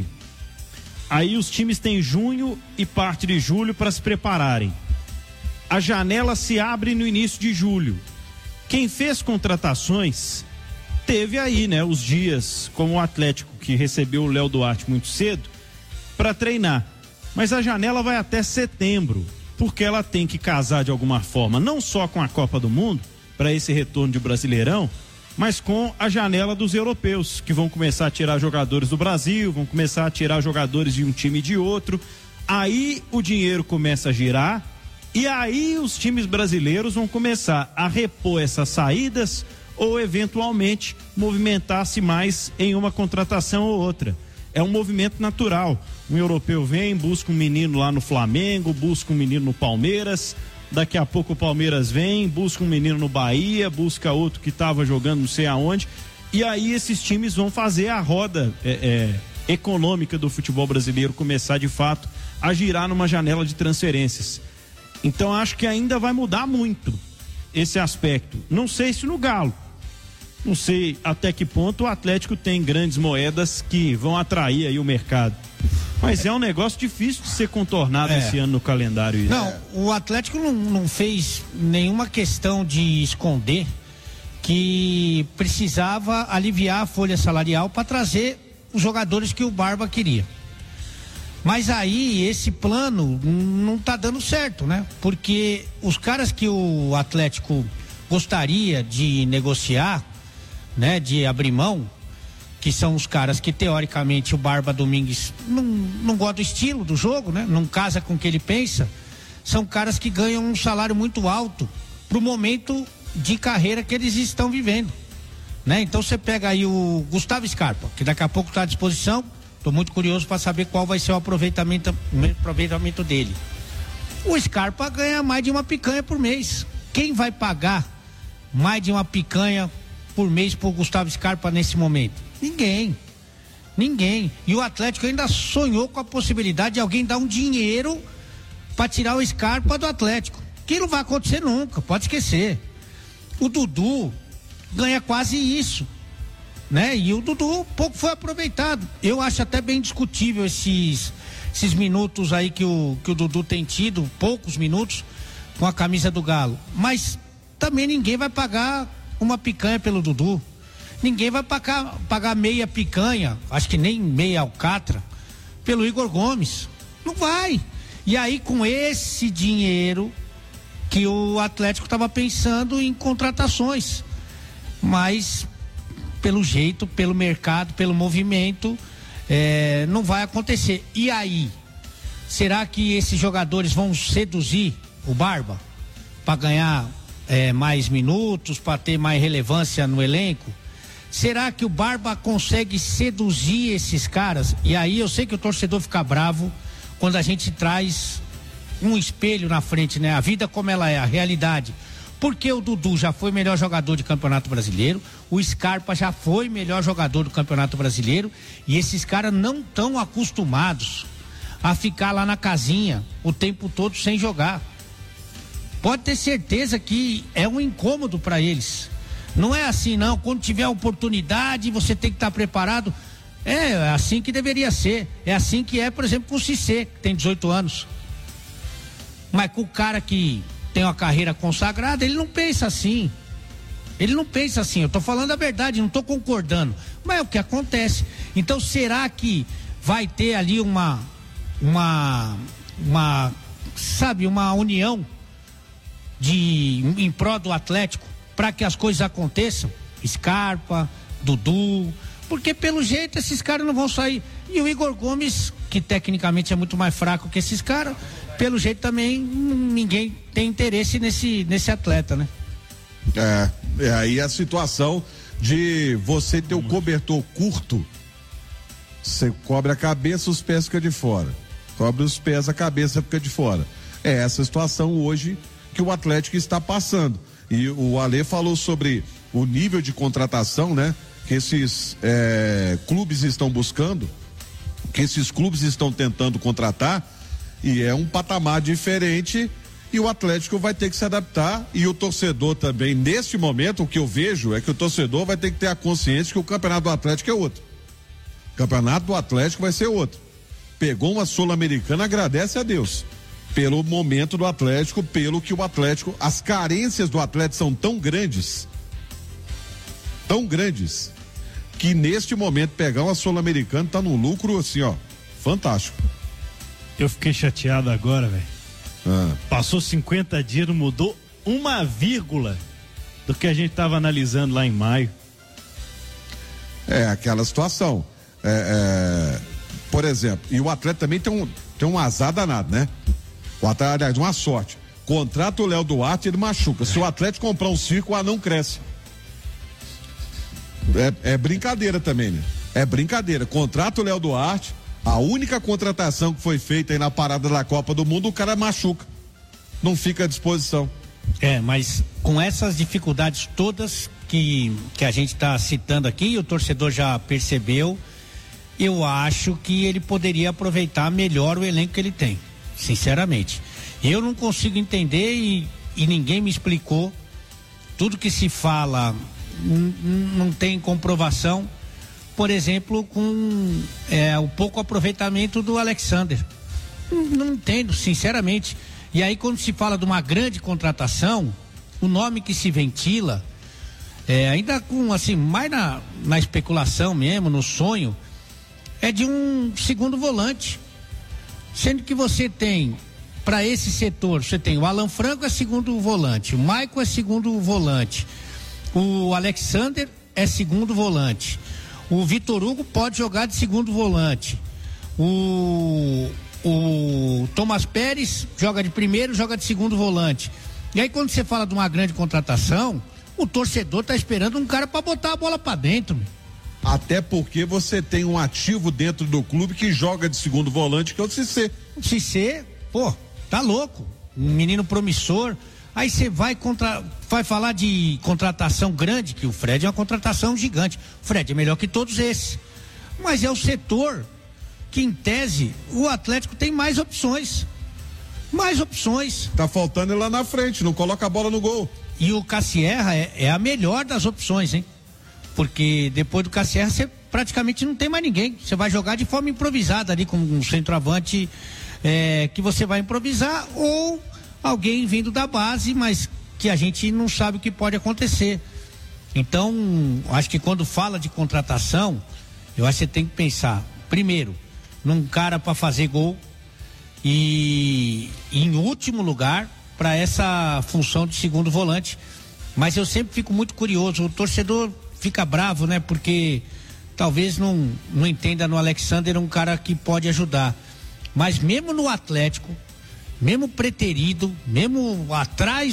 Aí os times têm junho e parte de julho para se prepararem. A janela se abre no início de julho. Quem fez contratações teve aí, né, os dias, como o Atlético, que recebeu o Léo Duarte muito cedo, para treinar. Mas a janela vai até setembro, porque ela tem que casar de alguma forma, não só com a Copa do Mundo, para esse retorno de Brasileirão, mas com a janela dos europeus, que vão começar a tirar jogadores do Brasil, vão começar a tirar jogadores de um time e de outro. Aí o dinheiro começa a girar, e aí os times brasileiros vão começar a repor essas saídas ou eventualmente movimentar-se mais em uma contratação ou outra. É um movimento natural. Um europeu vem, busca um menino lá no Flamengo, busca um menino no Palmeiras, daqui a pouco o Palmeiras vem, busca um menino no Bahia, busca outro que estava jogando não sei aonde, e aí esses times vão fazer a roda econômica do futebol brasileiro começar de fato a girar numa janela de transferências. Então acho que ainda vai mudar muito esse aspecto. Não sei se no Galo, não sei até que ponto o Atlético tem grandes moedas que vão atrair aí o mercado. Mas é um negócio difícil de ser contornado esse ano no calendário. Não, o Atlético não fez nenhuma questão de esconder que precisava aliviar a folha salarial para trazer os jogadores que o Barba queria. Mas aí esse plano não tá dando certo, né? Porque os caras que o Atlético gostaria de negociar, né, de abrir mão, que são os caras que teoricamente o Barba Domingues não gosta do estilo do jogo, né? Não casa com o que ele pensa. São caras que ganham um salário muito alto pro momento de carreira que eles estão vivendo, né? Então você pega aí o Gustavo Scarpa, que daqui a pouco está à disposição. Tô muito curioso para saber qual vai ser o aproveitamento dele. O Scarpa ganha mais de uma picanha por mês. Quem vai pagar mais de uma picanha por mês pro Gustavo Scarpa nesse momento? Ninguém. E o Atlético ainda sonhou com a possibilidade de alguém dar um dinheiro para tirar o Scarpa do Atlético. Que não vai acontecer nunca, pode esquecer. O Dudu ganha quase isso. né? E o Dudu pouco foi aproveitado. Eu acho até bem discutível esses minutos aí que o Dudu tem tido, poucos minutos com a camisa do Galo. Mas também ninguém vai pagar uma picanha pelo Dudu. Ninguém vai pagar meia picanha, acho que nem meia alcatra, pelo Igor Gomes. Não vai. E aí, com esse dinheiro que o Atlético estava pensando em contratações. Mas, pelo jeito, pelo mercado, pelo movimento, não vai acontecer. E aí, será que esses jogadores vão seduzir o Barba para ganhar mais minutos, para ter mais relevância no elenco? Será que o Barba consegue seduzir esses caras? E aí eu sei que o torcedor fica bravo quando a gente traz um espelho na frente, né? A vida como ela é, a realidade. Porque o Dudu já foi melhor jogador de Campeonato Brasileiro, o Scarpa já foi melhor jogador do Campeonato Brasileiro, e esses caras não estão acostumados a ficar lá na casinha o tempo todo sem jogar. Pode ter certeza que é um incômodo para eles. Não é assim, não. Quando tiver a oportunidade, você tem que estar preparado. É assim que deveria ser. É assim que é, por exemplo, com o Cissé, que tem 18 anos. Mas com o cara que tem uma carreira consagrada, ele não pensa assim. Ele não pensa assim. Eu tô falando a verdade, não tô concordando. Mas é o que acontece. Então, será que vai ter ali uma união em prol do Atlético para que as coisas aconteçam? Scarpa, Dudu, porque pelo jeito esses caras não vão sair. E o Igor Gomes, que tecnicamente é muito mais fraco que esses caras, pelo jeito também ninguém tem interesse nesse atleta, né? Aí a situação de você ter o cobertor curto, você cobre a cabeça, os pés ficam de fora. Cobre os pés, a cabeça fica de fora. É essa situação hoje que o Atlético está passando. E o Alê falou sobre o nível de contratação, né? Que esses clubes estão buscando, que esses clubes estão tentando contratar, e é um patamar diferente, e o Atlético vai ter que se adaptar, e o torcedor também, nesse momento, o que eu vejo é que o torcedor vai ter que ter a consciência que o campeonato do Atlético é outro. O campeonato do Atlético vai ser outro. Pegou uma Sul-Americana, agradece a Deus pelo momento do Atlético, pelo que o Atlético, as carências do Atlético são tão grandes, que neste momento pegar uma Sul-Americana tá num lucro assim, ó, fantástico. Eu fiquei chateado agora, velho. Passou 50 dias, não mudou uma vírgula do que a gente tava analisando lá em maio. É aquela situação. Por exemplo, e o Atlético também tem um azar danado, né? O Atlético, aliás, uma sorte. Contrata o Léo Duarte, ele machuca. Se o Atlético comprar um circo, o anão cresce. É brincadeira também, né? É brincadeira. Contrata o Léo Duarte, a única contratação que foi feita aí na parada da Copa do Mundo, o cara machuca. Não fica à disposição. Mas com essas dificuldades todas que a gente está citando aqui, e o torcedor já percebeu, eu acho que ele poderia aproveitar melhor o elenco que ele tem. Sinceramente, eu não consigo entender e ninguém me explicou. Tudo que se fala não tem comprovação. Por exemplo, com o pouco aproveitamento do Alexander. Não entendo, sinceramente. E aí, quando se fala de uma grande contratação, o nome que se ventila, ainda com assim, mais na especulação mesmo, no sonho, é de um segundo volante. Sendo que você tem, para esse setor, você tem o Alan Franco é segundo volante, o Maicon é segundo volante, o Alexander é segundo volante, o Vitor Hugo pode jogar de segundo volante, o Thomas Pérez joga de primeiro, joga de segundo volante. E aí, quando você fala de uma grande contratação, o torcedor tá esperando um cara para botar a bola para dentro. Até porque você tem um ativo dentro do clube que joga de segundo volante, que é o Cissé. O Cissé, pô, tá louco. Um menino promissor. Aí você vai falar de contratação grande, que o Fred é uma contratação gigante. O Fred é melhor que todos esses. Mas é o setor que, em tese, o Atlético tem mais opções. Mais opções. Tá faltando ele lá na frente, não coloca a bola no gol. E o Cassierra é a melhor das opções, hein? Porque depois do Cassierra você praticamente não tem mais ninguém. Você vai jogar de forma improvisada ali com um centroavante que você vai improvisar, ou alguém vindo da base, mas que a gente não sabe o que pode acontecer. Então, acho que quando fala de contratação, eu acho que você tem que pensar, primeiro, num cara para fazer gol e em último lugar para essa função de segundo volante. Mas eu sempre fico muito curioso, o torcedor fica bravo, né? Porque talvez não entenda no Alexander um cara que pode ajudar. Mas mesmo no Atlético, mesmo preterido, mesmo atrás,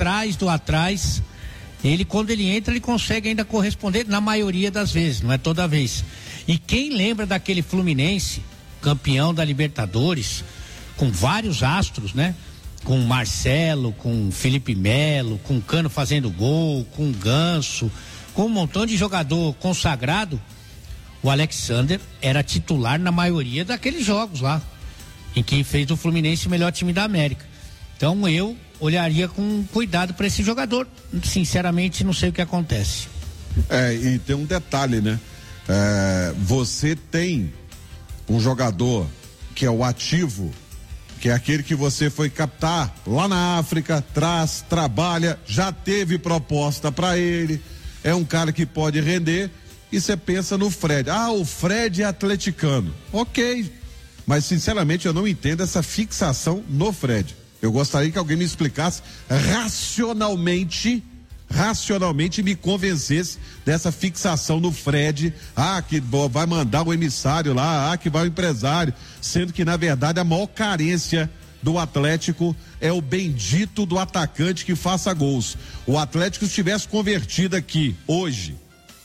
ele, quando ele entra, ele consegue ainda corresponder na maioria das vezes, não é toda vez. E quem lembra daquele Fluminense, campeão da Libertadores, com vários astros, né? Com Marcelo, com Felipe Melo, com Cano fazendo gol, com Ganso, com um montão de jogador consagrado, o Alexander era titular na maioria daqueles jogos lá, em que fez o Fluminense o melhor time da América. Então eu olharia com cuidado para esse jogador. Sinceramente, não sei o que acontece. E tem um detalhe, né? Você tem um jogador que é o ativo, que é aquele que você foi captar lá na África, trabalha, já teve proposta para ele, é um cara que pode render, e você pensa no Fred. O Fred é atleticano. Ok, mas sinceramente eu não entendo essa fixação no Fred. Eu gostaria que alguém me explicasse racionalmente me convencesse dessa fixação no Fred, que vai mandar o emissário lá, que vai o empresário, sendo que na verdade a maior carência do Atlético é o bendito do atacante que faça gols. O Atlético, se tivesse convertido aqui hoje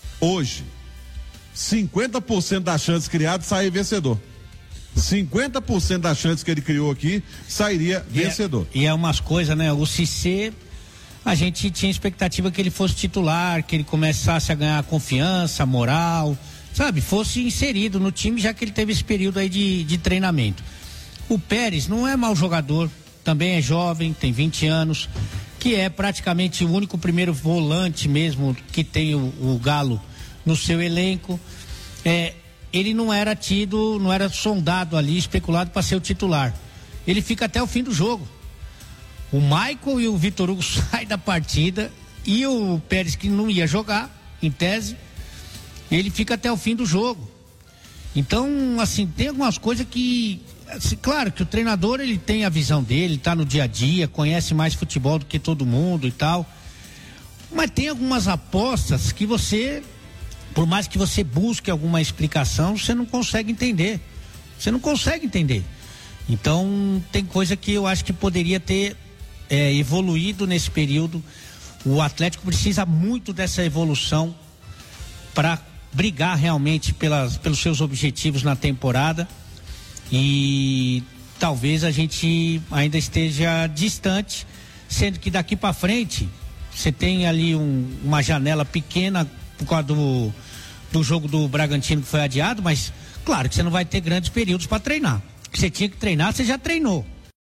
50% das chances criadas sair vencedor. 50% das chances que ele criou aqui sairia vencedor. E é umas coisas, né? O Cissé, a gente tinha expectativa que ele fosse titular, que ele começasse a ganhar confiança, moral, sabe? Fosse inserido no time, já que ele teve esse período aí de treinamento. O Pérez não é mau jogador, também é jovem, tem 20 anos, que é praticamente o único primeiro volante mesmo que tem o Galo no seu elenco. Ele não era sondado ali, especulado para ser o titular. Ele fica até o fim do jogo. O Michael e o Vitor Hugo saem da partida e o Pérez, que não ia jogar, em tese, ele fica até o fim do jogo. Então, assim, tem algumas coisas que, assim, claro que o treinador, ele tem a visão dele, tá no dia a dia, conhece mais futebol do que todo mundo e tal, mas tem algumas apostas que você, por mais que você busque alguma explicação, você não consegue entender. Então, tem coisa que eu acho que poderia ter evoluído nesse período. O Atlético precisa muito dessa evolução para brigar realmente pelos seus objetivos na temporada, e talvez a gente ainda esteja distante, sendo que daqui para frente você tem ali uma janela pequena por causa do jogo do Bragantino que foi adiado, mas claro que você não vai ter grandes períodos para treinar. O que você tinha que treinar, você já treinou,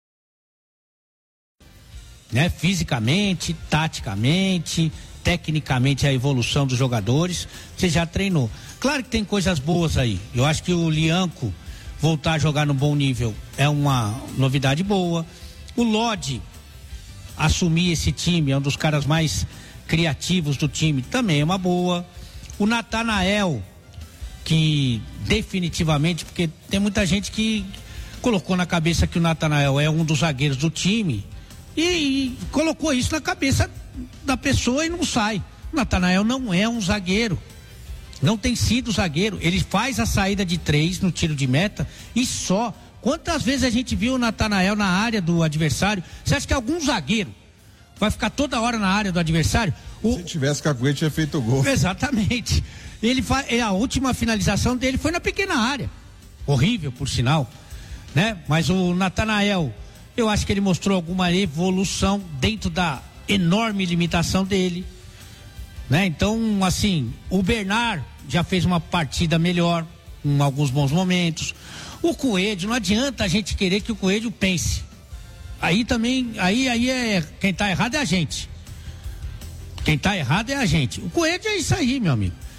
né? Fisicamente, taticamente, tecnicamente, a evolução dos jogadores, você já treinou. Claro que tem coisas boas aí. Eu acho que o Lianco voltar a jogar no bom nível é uma novidade boa. O Lodi assumir esse time, é um dos caras mais criativos do time, também é uma boa. O Natanael, que definitivamente, porque tem muita gente que colocou na cabeça que o Natanael é um dos zagueiros do time e colocou isso na cabeça da pessoa e não sai. O Natanael não é um zagueiro, não tem sido zagueiro. Ele faz a saída de 3 no tiro de meta e só. Quantas vezes a gente viu o Natanael na área do adversário? Você acha que algum zagueiro vai ficar toda hora na área do adversário? Se tivesse cacuete, tinha feito o gol. Exatamente. A última finalização dele foi na pequena área. Horrível, por sinal, né? Mas o Natanael, eu acho que ele mostrou alguma evolução dentro da enorme limitação dele, né? Então, assim, o Bernard já fez uma partida melhor, em alguns bons momentos. O Coelho, não adianta a gente querer que o Coelho pense. Aí também, quem está errado é a gente. O Coelho é isso aí, meu amigo.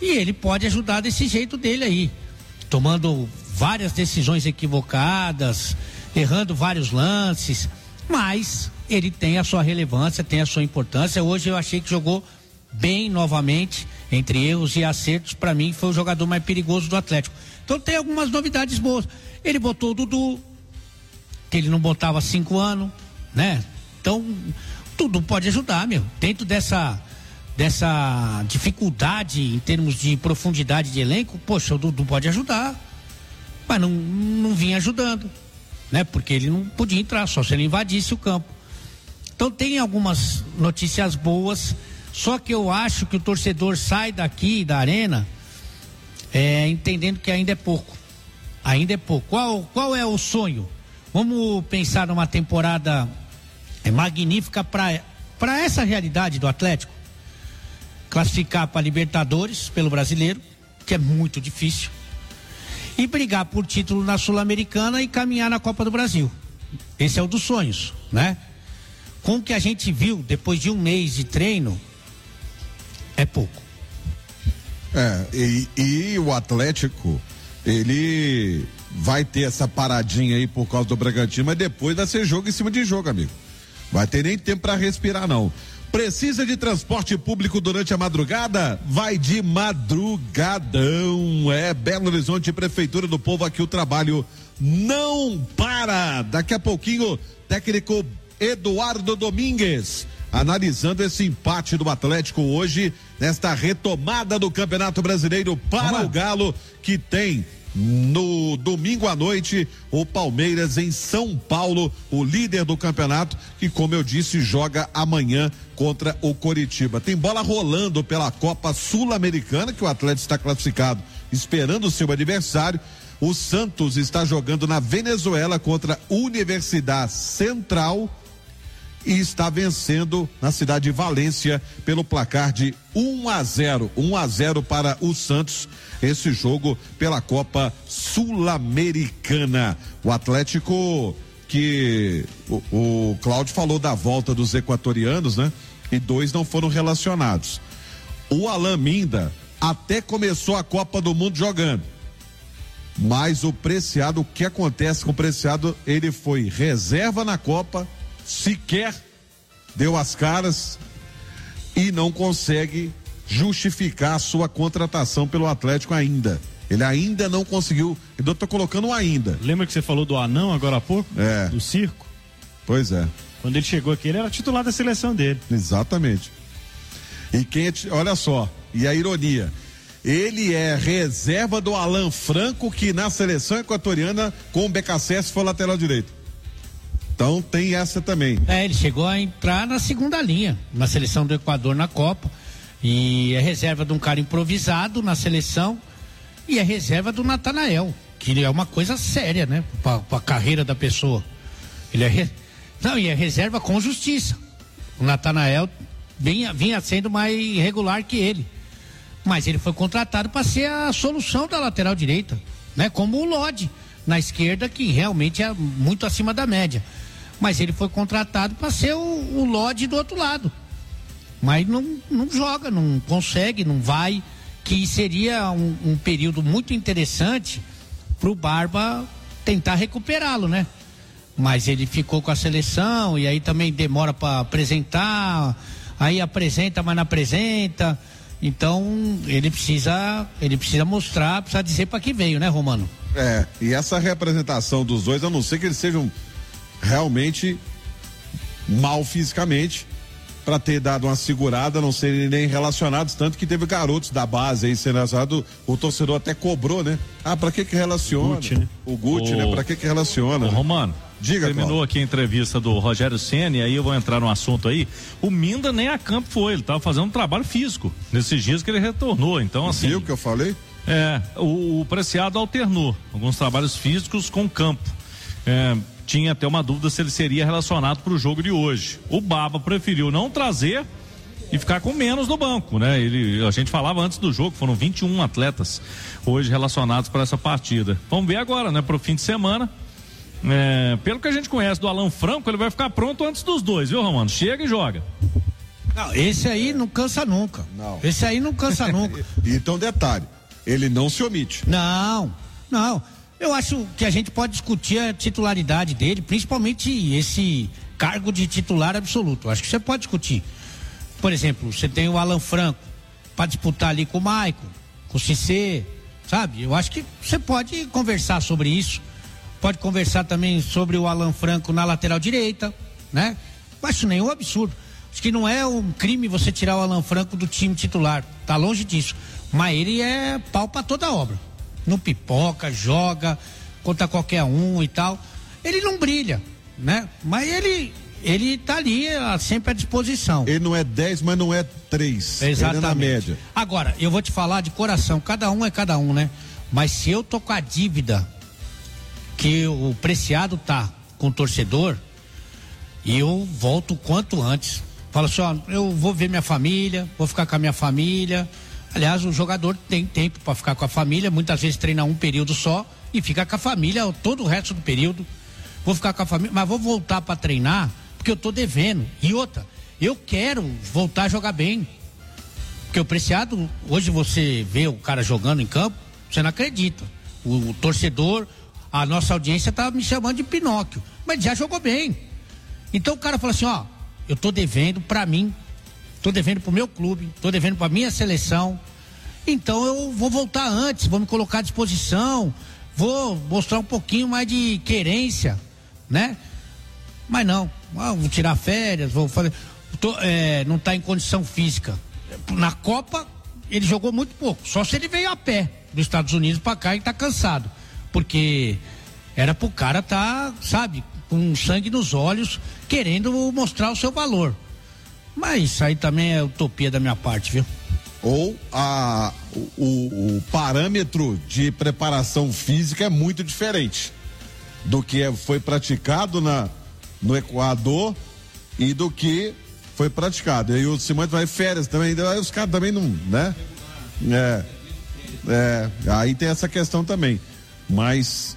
E ele pode ajudar desse jeito dele aí, tomando várias decisões equivocadas, errando vários lances, mas ele tem a sua relevância, tem a sua importância. Hoje eu achei que jogou bem novamente, entre erros e acertos. Para mim foi o jogador mais perigoso do Atlético. Então tem algumas novidades boas. Ele botou o Dudu, que ele não botava há 5 anos, né? Então tudo pode ajudar, meu, dentro dessa dificuldade em termos de profundidade de elenco. Poxa, o Dudu pode ajudar, mas não vinha ajudando, né? Porque ele não podia entrar, só se ele invadisse o campo. Então tem algumas notícias boas, só que eu acho que o torcedor sai daqui da arena entendendo que ainda é pouco. Ainda é pouco. Qual é o sonho? Vamos pensar numa temporada magnífica para essa realidade do Atlético. Classificar para Libertadores pelo Brasileiro, que é muito difícil, e brigar por título na Sul-Americana e caminhar na Copa do Brasil. Esse é o dos sonhos, né? Com o que a gente viu depois de um mês de treino, é pouco. E o Atlético, ele vai ter essa paradinha aí por causa do Bragantino, mas depois vai ser jogo em cima de jogo, amigo. Vai ter nem tempo para respirar, não. Precisa de transporte público durante a madrugada? Vai de madrugadão. Belo Horizonte, Prefeitura do Povo, aqui o trabalho não para. Daqui a pouquinho, técnico Eduardo Domingues analisando esse empate do Atlético hoje, nesta retomada do Campeonato Brasileiro para o Galo, que tem no domingo à noite o Palmeiras em São Paulo, o líder do campeonato, que, como eu disse, joga amanhã contra o Coritiba. Tem bola rolando pela Copa Sul-Americana, que o Atlético está classificado esperando o seu adversário. O Santos está jogando na Venezuela contra a Universidade Central e está vencendo na cidade de Valência pelo placar de 1-0. 1-0 para o Santos, esse jogo pela Copa Sul-Americana. O Atlético, que o Cláudio falou da volta dos equatorianos, né? E 2 não foram relacionados. O Alan Minda até começou a Copa do Mundo jogando, mas o Preciado, o que acontece com o Preciado? Ele foi reserva na Copa, sequer deu as caras e não consegue justificar a sua contratação pelo Atlético ainda. Ele ainda não conseguiu. Eu tô colocando um ainda. Lembra que você falou do anão agora há pouco? Do circo? Pois é. Quando ele chegou aqui, ele era titular da seleção dele. Exatamente. E olha só, e a ironia, ele é reserva do Alan Franco, que na seleção equatoriana com o BKSS foi lateral direito. Então tem essa também. Ele chegou a entrar na segunda linha, na seleção do Equador na Copa, e é reserva de um cara improvisado na seleção, e é reserva do Natanael, que é uma coisa séria, né, para a carreira da pessoa. Ele e é reserva com justiça. O Natanael vinha sendo mais irregular que ele, mas ele foi contratado para ser a solução da lateral direita, né, como o Lodi na esquerda, que realmente é muito acima da média. Mas ele foi contratado para ser o Lodi do outro lado. Mas não joga, não consegue, não vai. Que seria um período muito interessante para o Barba tentar recuperá-lo, né? Mas ele ficou com a seleção e aí também demora para apresentar. Aí apresenta, mas não apresenta. Então ele precisa mostrar, precisa dizer para que veio, né, Romano? E essa representação dos dois, a não ser que eles sejam realmente mal fisicamente, para ter dado uma segurada, não serem nem relacionados, tanto que teve garotos da base aí sendo relacionado, o torcedor até cobrou, né? Pra que relaciona? O Guti, né? Pra que relaciona? Romano, diga, terminou Cláudio. aqui a entrevista do Rogério Ceni, aí eu vou entrar no assunto aí. O Minda nem a campo foi, ele tava fazendo um trabalho físico nesses dias que ele retornou, então assim. Viu o que eu falei? O Preciado alternou alguns trabalhos físicos com o campo. Tinha até uma dúvida se ele seria relacionado para o jogo de hoje. O Baba preferiu não trazer e ficar com menos no banco, né? A gente falava antes do jogo, foram 21 atletas hoje relacionados para essa partida. Vamos ver agora, né? Para o fim de semana. Pelo que a gente conhece do Alan Franco, ele vai ficar pronto antes dos dois, viu, Romano? Chega e joga. Não, esse aí não cansa nunca. Não. Esse aí não cansa nunca. Então, detalhe, ele não se omite. Não. Eu acho que a gente pode discutir a titularidade dele, principalmente esse cargo de titular absoluto. Acho que você pode discutir. Por exemplo, você tem o Alan Franco para disputar ali com o Maicon, com o Cissé, sabe? Eu acho que você pode conversar sobre isso. Pode conversar também sobre o Alan Franco na lateral direita, né? Não acho nenhum absurdo. Acho que não é um crime você tirar o Alan Franco do time titular. Tá longe disso. Mas ele é pau pra toda obra. Não pipoca, joga contra qualquer um e tal. Ele não brilha, né? Mas ele tá ali sempre à disposição. Ele não é 10, mas não é 3. Exatamente. Ele é na média. Agora, eu vou te falar de coração. Cada um é cada um, né? Mas se eu tô com a dívida que o Preciado tá com o torcedor, eu volto quanto antes. Fala assim, ó, eu vou ver minha família, vou ficar com a minha família. Aliás, o jogador tem tempo para ficar com a família, muitas vezes treina um período só e fica com a família todo o resto do período. Vou ficar com a família, mas vou voltar para treinar porque eu tô devendo. E outra, eu quero voltar a jogar bem. Porque o Preciado, hoje você vê o cara jogando em campo, você não acredita. O torcedor, a nossa audiência tá me chamando de Pinóquio, mas já jogou bem. Então o cara fala assim, ó, eu tô devendo pra mim, tô devendo pro meu clube, tô devendo pra minha seleção, então eu vou voltar antes, vou me colocar à disposição, vou mostrar um pouquinho mais de querência, né? Mas não, vou tirar férias, vou fazer, não tá em condição física. Na Copa ele jogou muito pouco, só se ele veio a pé dos Estados Unidos pra cá e tá cansado, porque era pro cara tá, sabe, com sangue nos olhos, querendo mostrar o seu valor. Mas isso aí também é utopia da minha parte, viu? Ou o parâmetro de preparação física é muito diferente do que foi praticado no Equador e do que foi praticado. E aí o Simões vai férias também, aí os caras também não, né? Aí tem essa questão também. Mas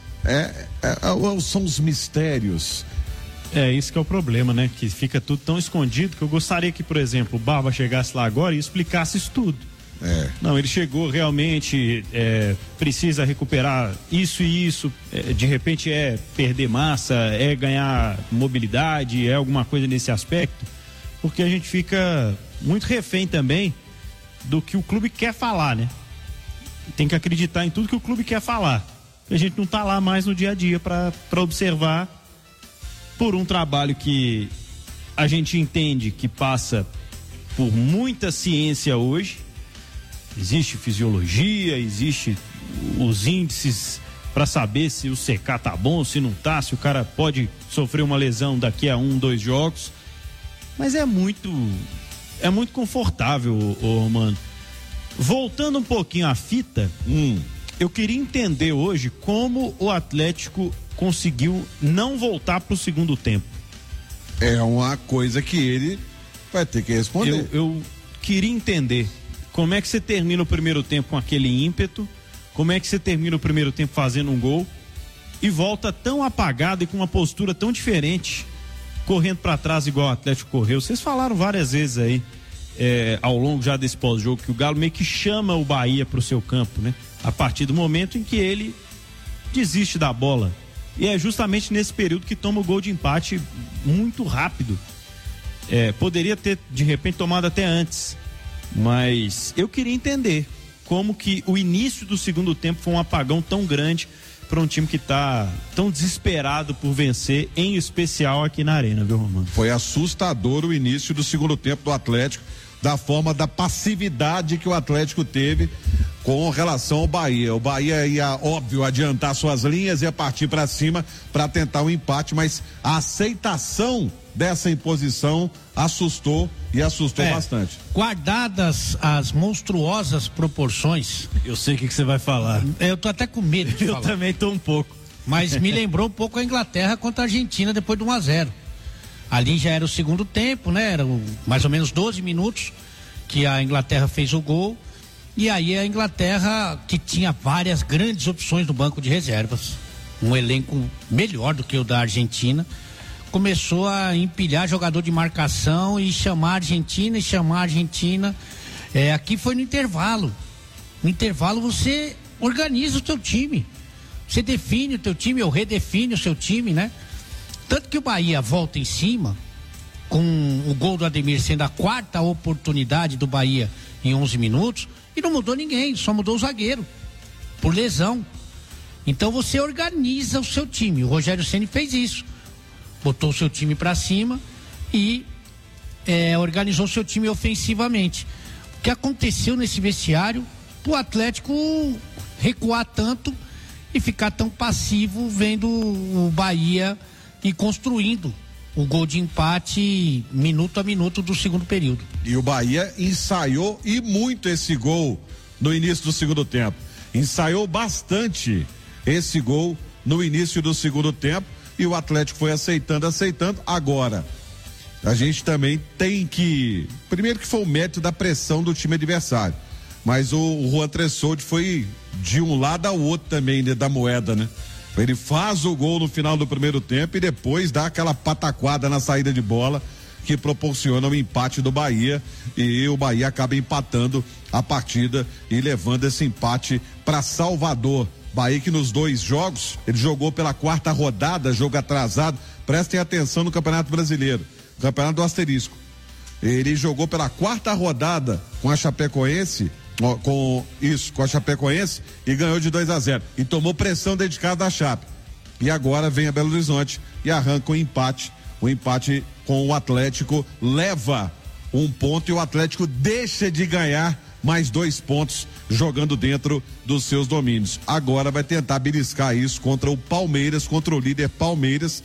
são os mistérios. É, isso que é o problema, né? Que fica tudo tão escondido que eu gostaria que, por exemplo, o Barba chegasse lá agora e explicasse isso tudo. Não, ele chegou realmente, precisa recuperar isso e isso, de repente é perder massa, é ganhar mobilidade, é alguma coisa nesse aspecto, porque a gente fica muito refém também do que o clube quer falar, né? Tem que acreditar em tudo que o clube quer falar. A gente não tá lá mais no dia a dia para observar por um trabalho que a gente entende que passa por muita ciência hoje. Existe fisiologia, existe os índices para saber se o CK tá bom, se não tá, se o cara pode sofrer uma lesão daqui a 1-2 jogos. Mas é muito confortável, Romano. Voltando um pouquinho à fita, eu queria entender hoje como o Atlético conseguiu não voltar pro segundo tempo. É uma coisa que ele vai ter que responder. Eu queria entender como é que você termina o primeiro tempo com aquele ímpeto, como é que você termina o primeiro tempo fazendo um gol e volta tão apagado e com uma postura tão diferente, correndo para trás igual o Atlético correu. Vocês falaram várias vezes aí, ao longo já desse pós-jogo, que o Galo meio que chama o Bahia pro seu campo, né? A partir do momento em que ele desiste da bola. E é justamente nesse período que toma o gol de empate muito rápido. Poderia ter, de repente, tomado até antes. Mas eu queria entender como que o início do segundo tempo foi um apagão tão grande para um time que está tão desesperado por vencer, em especial aqui na Arena, viu, Romano? Foi assustador o início do segundo tempo do Atlético, da forma da passividade que o Atlético teve com relação ao Bahia. O Bahia ia, óbvio, adiantar suas linhas, ia partir para cima para tentar um empate, mas a aceitação dessa imposição assustou bastante. Guardadas as monstruosas proporções. Eu sei o que você vai falar. Eu tô até com medo de falar. Eu também tô um pouco. Mas me lembrou um pouco a Inglaterra contra a Argentina depois do 1-0. Ali já era o segundo tempo, né? Eram mais ou menos 12 minutos que a Inglaterra fez o gol. E aí a Inglaterra, que tinha várias grandes opções no banco de reservas, um elenco melhor do que o da Argentina, começou a empilhar jogador de marcação e chamar a Argentina. Aqui foi no intervalo. No intervalo você organiza o seu time. Você define o teu time, ou redefine o seu time, né? Tanto que o Bahia volta em cima, com o gol do Ademir sendo a 4ª oportunidade do Bahia em 11 minutos, e não mudou ninguém, só mudou o zagueiro, por lesão. Então você organiza o seu time. O Rogério Ceni fez isso. Botou o seu time para cima e organizou o seu time ofensivamente. O que aconteceu nesse vestiário, o Atlético recuar tanto e ficar tão passivo vendo o Bahia e construindo o gol de empate minuto a minuto do segundo período. E o Bahia ensaiou e muito esse gol no início do segundo tempo. Ensaiou bastante esse gol no início do segundo tempo e o Atlético foi aceitando. Agora, a gente também tem que, primeiro que foi o mérito da pressão do time adversário, mas o Juan Tressoldi foi de um lado ao outro também, né, da moeda, né? Ele faz o gol no final do primeiro tempo e depois dá aquela pataquada na saída de bola que proporciona o empate do Bahia, e o Bahia acaba empatando a partida e levando esse empate para Salvador. Bahia que nos 2 jogos, ele jogou pela 4ª rodada, jogo atrasado. Prestem atenção no Campeonato Brasileiro, Campeonato do Asterisco. Ele jogou pela 4ª rodada com a Chapecoense, com a Chapecoense, e ganhou de 2-0 e tomou pressão dentro de casa da Chape. E agora vem a Belo Horizonte e arranca o empate com o Atlético, leva 1 ponto e o Atlético deixa de ganhar mais 2 pontos jogando dentro dos seus domínios. Agora vai tentar beliscar isso contra o Palmeiras, contra o líder Palmeiras,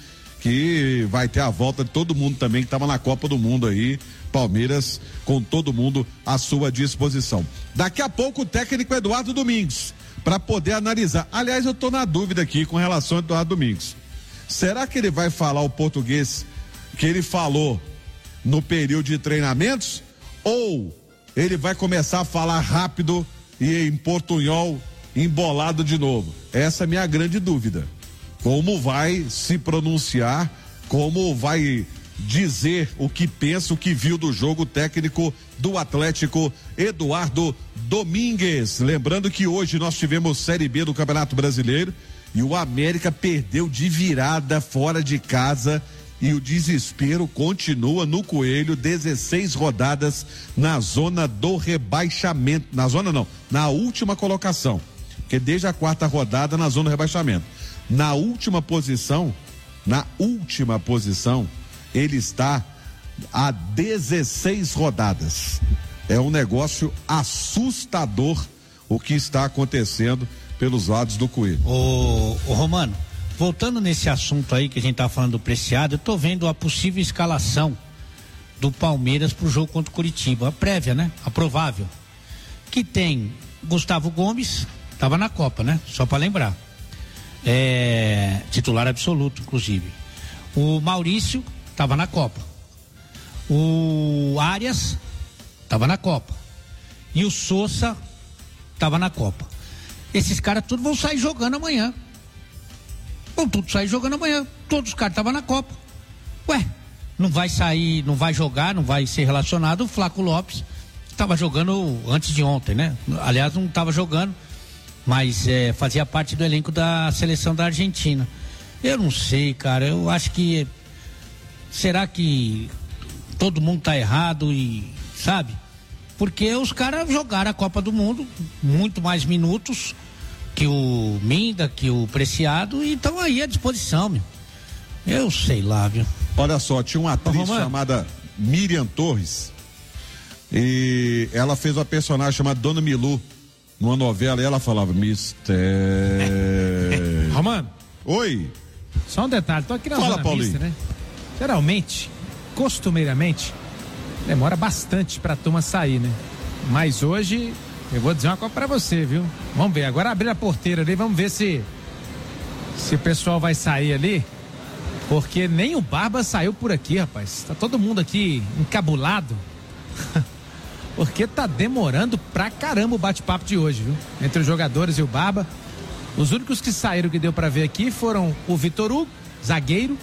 que vai ter a volta de todo mundo também que estava na Copa do Mundo aí. Palmeiras com todo mundo à sua disposição. Daqui a pouco o técnico Eduardo Domingos, para poder analisar. Aliás, eu estou na dúvida aqui com relação ao Eduardo Domingos. Será que ele vai falar o português que ele falou no período de treinamentos, ou ele vai começar a falar rápido e em portunhol embolado de novo? Essa é a minha grande dúvida. Como vai se pronunciar, como vai dizer o que pensa, o que viu do jogo, técnico do Atlético, Eduardo Domingues. Lembrando que hoje nós tivemos Série B do Campeonato Brasileiro e o América perdeu de virada fora de casa e o desespero continua no Coelho. 16 rodadas na zona do rebaixamento, na última colocação, porque desde a 4ª rodada na zona do rebaixamento. Na última posição, ele está a 16 rodadas. É um negócio assustador o que está acontecendo pelos lados do Coelho. Ô Romano, voltando nesse assunto aí que a gente tá falando do Preciado, eu tô vendo a possível escalação do Palmeiras pro jogo contra o Curitiba, a prévia, né? A provável. Que tem Gustavo Gomes, tava na Copa, né? Só para lembrar. Titular absoluto, inclusive. O Maurício estava na Copa. O Arias estava na Copa. E o Sousa estava na Copa. Esses caras todos vão sair jogando amanhã. Todos os caras estavam na Copa. Ué, não vai sair, não vai jogar, não vai ser relacionado. O Flaco Lopes estava jogando antes de ontem, né? Aliás, não estava jogando, mas fazia parte do elenco da seleção da Argentina. Eu não sei, cara, eu acho que será que todo mundo tá errado e sabe? Porque os caras jogaram a Copa do Mundo, muito mais minutos que o Minda, que o Preciado, e estão aí à disposição, meu. Eu sei lá, viu? Olha só, tinha uma atriz chamada Miriam Torres e ela fez uma personagem chamada Dona Milu numa novela e ela falava mistério. Romano. Oi. Só um detalhe, tô aqui na Fala, zona Paulinho. mista, né? Geralmente, costumeiramente, demora bastante pra turma sair, né? Mas hoje, eu vou dizer uma coisa pra você, viu? Vamos ver, agora abrir a porteira ali, vamos ver se o pessoal vai sair ali, porque nem o Barba saiu por aqui, rapaz. Tá todo mundo aqui encabulado, porque tá demorando pra caramba o bate-papo de hoje, viu? Entre os jogadores e o Barba. Os únicos que saíram que deu pra ver aqui foram o Vitor Hugo, zagueiro,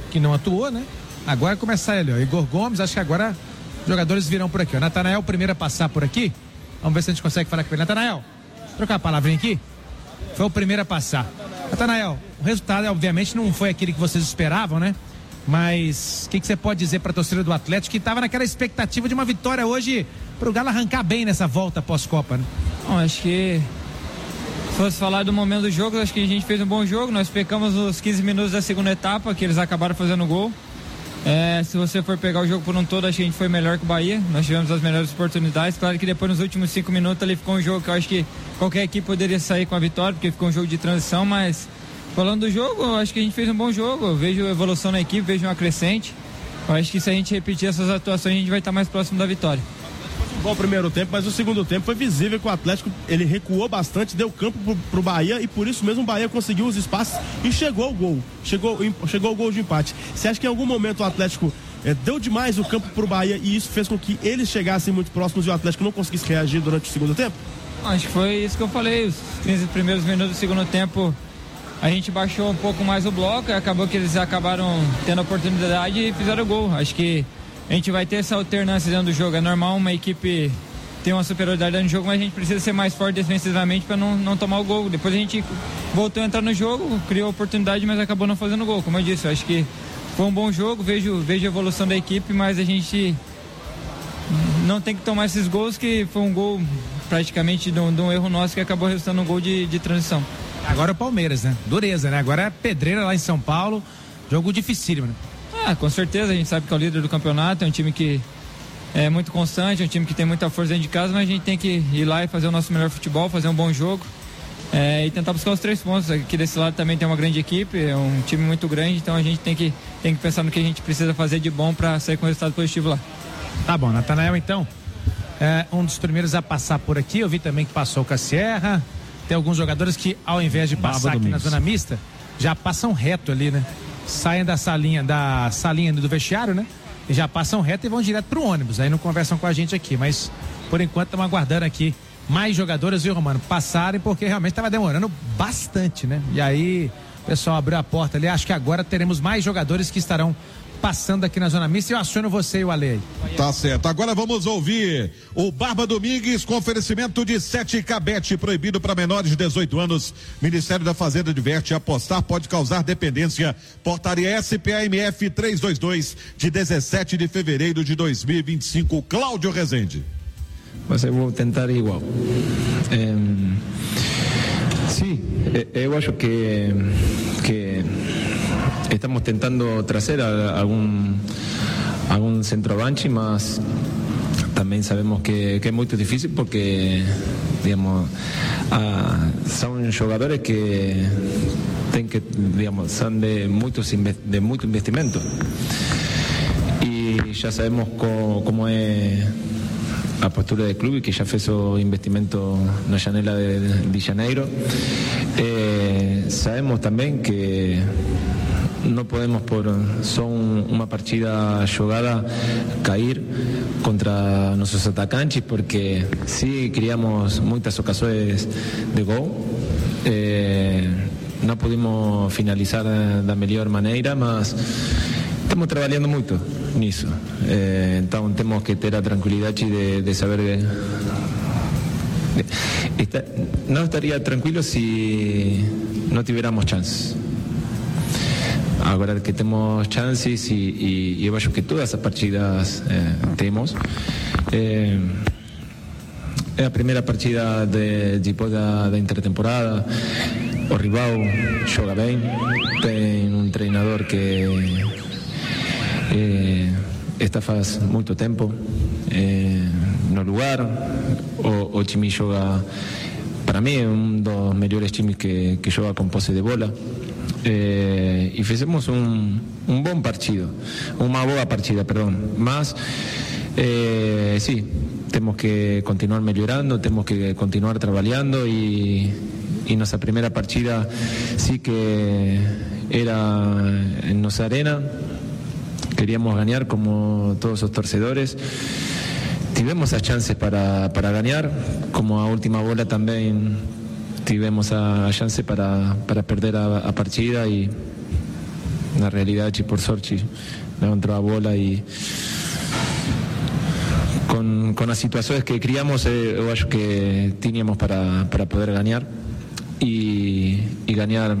que não atuou, né? Agora começar ele, ó, Igor Gomes, acho que agora os jogadores virão por aqui, ó. Natanael, primeiro a passar por aqui. Vamos ver se a gente consegue falar com ele. Natanael, trocar a palavrinha aqui. Foi o primeiro a passar. Natanael, o resultado, obviamente, não foi aquele que vocês esperavam, né? Mas o que você pode dizer para a torcida do Atlético, que estava naquela expectativa de uma vitória hoje, para o Galo arrancar bem nessa volta pós-Copa, né? Bom, acho que se fosse falar do momento do jogo, acho que a gente fez um bom jogo. Nós pecamos os 15 minutos da segunda etapa, que eles acabaram fazendo gol. Se você for pegar o jogo por um todo, acho que a gente foi melhor que o Bahia. Nós tivemos as melhores oportunidades. Claro que depois, nos últimos 5 minutos, ali ficou um jogo que eu acho que qualquer equipe poderia sair com a vitória, porque ficou um jogo de transição. Mas falando do jogo, eu acho que a gente fez um bom jogo. Eu vejo evolução na equipe, vejo uma crescente. Eu acho que se a gente repetir essas atuações, a gente vai estar mais próximo da vitória. Bom primeiro tempo, mas o segundo tempo foi visível que o Atlético, ele recuou bastante, deu campo pro Bahia, e por isso mesmo o Bahia conseguiu os espaços e chegou ao gol, chegou o gol de empate. Você acha que em algum momento o Atlético deu demais o campo pro Bahia e isso fez com que eles chegassem muito próximos e o Atlético não conseguisse reagir durante o segundo tempo? Acho que foi isso que eu falei, os 15 primeiros minutos do segundo tempo a gente baixou um pouco mais o bloco e acabou que eles acabaram tendo a oportunidade e fizeram o gol. Acho que a gente vai ter essa alternância dentro do jogo. É normal uma equipe ter uma superioridade dentro do jogo, mas a gente precisa ser mais forte defensivamente para não tomar o gol. Depois a gente voltou a entrar no jogo, criou a oportunidade, mas acabou não fazendo gol. Como eu disse, eu acho que foi um bom jogo, vejo a evolução da equipe, mas a gente não tem que tomar esses gols, que foi um gol praticamente de um erro nosso que acabou resultando um gol de transição. Agora o Palmeiras, né? Dureza, né? Agora é pedreira lá em São Paulo, jogo dificílimo, né? Com certeza, a gente sabe que é o líder do campeonato, é um time que é muito constante, é um time que tem muita força dentro de casa, mas a gente tem que ir lá e fazer o nosso melhor futebol, fazer um bom jogo e tentar buscar os 3 pontos. Aqui desse lado também tem uma grande equipe, é um time muito grande, então a gente tem que pensar no que a gente precisa fazer de bom para sair com o resultado positivo lá. Tá bom, Natanael, então, um dos primeiros a passar por aqui. Eu vi também que passou com a Sierra. Tem alguns jogadores que, ao invés de passar aqui na zona mista, já passam reto ali, né? Saem da salinha do vestiário, né? E já passam reto e vão direto pro ônibus. Aí não conversam com a gente aqui, mas por enquanto estamos aguardando aqui mais jogadores, viu, Romano? Passarem, porque realmente estava demorando bastante, né? E aí o pessoal abriu a porta ali. Acho que agora teremos mais jogadores que estarão passando aqui na zona mista. Eu aciono você e o Ale aí. Tá certo. Agora vamos ouvir o Barba Domingues com oferecimento de 7K Bet, proibido para menores de 18 anos. Ministério da Fazenda adverte: apostar pode causar dependência. Portaria SPAMF 322 de 17 de fevereiro de 2025. Cláudio Rezende. Mas eu vou tentar igual. Sim, eu acho que estamos tentando trazer algún centroavante, mas también sabemos que es muy difícil porque, digamos, son jugadores que son de mucho investimento, y ya sabemos cómo es a postura del club, y que ya fez o investimento na janela de Janeiro. Sabemos también que no podemos, por só uma partida jogada, cair contra nossos atacantes, porque sí criamos muitas ocasiões de gol. Não pudimos finalizar da melhor maneira, mas estamos trabalhando muito nisso. Então temos que ter a tranquilidade de saber não estaria tranquilo se não tivéssemos chances. Agora que temos chances, e eu acho que todas as partidas temos. É a primeira partida depois da intertemporada. O rival joga bem, tem um treinador que está faz muito tempo no lugar. O time joga, para mim, é um dos melhores times que joga com posse de bola. Y fizemos un buen partido, una boa partida, perdón. Mas sí, tenemos que continuar mejorando, tenemos que continuar trabajando, y nuestra primera partida sí que era en nuestra arena. Queríamos ganar como todos los torcedores. Tivemos las chances para ganar, como a última bola también tivemos a chance para perder a partida, y na realidade, por sorte, não entrou a bola e com as situações que criamos, eu acho que tínhamos para poder ganhar e ganhar,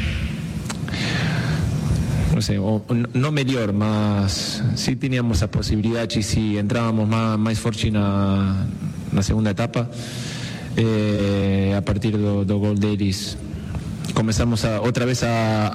não sei, não melhor, mas sim tínhamos a possibilidade, se entrávamos mais forte na segunda etapa, a partir do gol deles, começamos outra vez a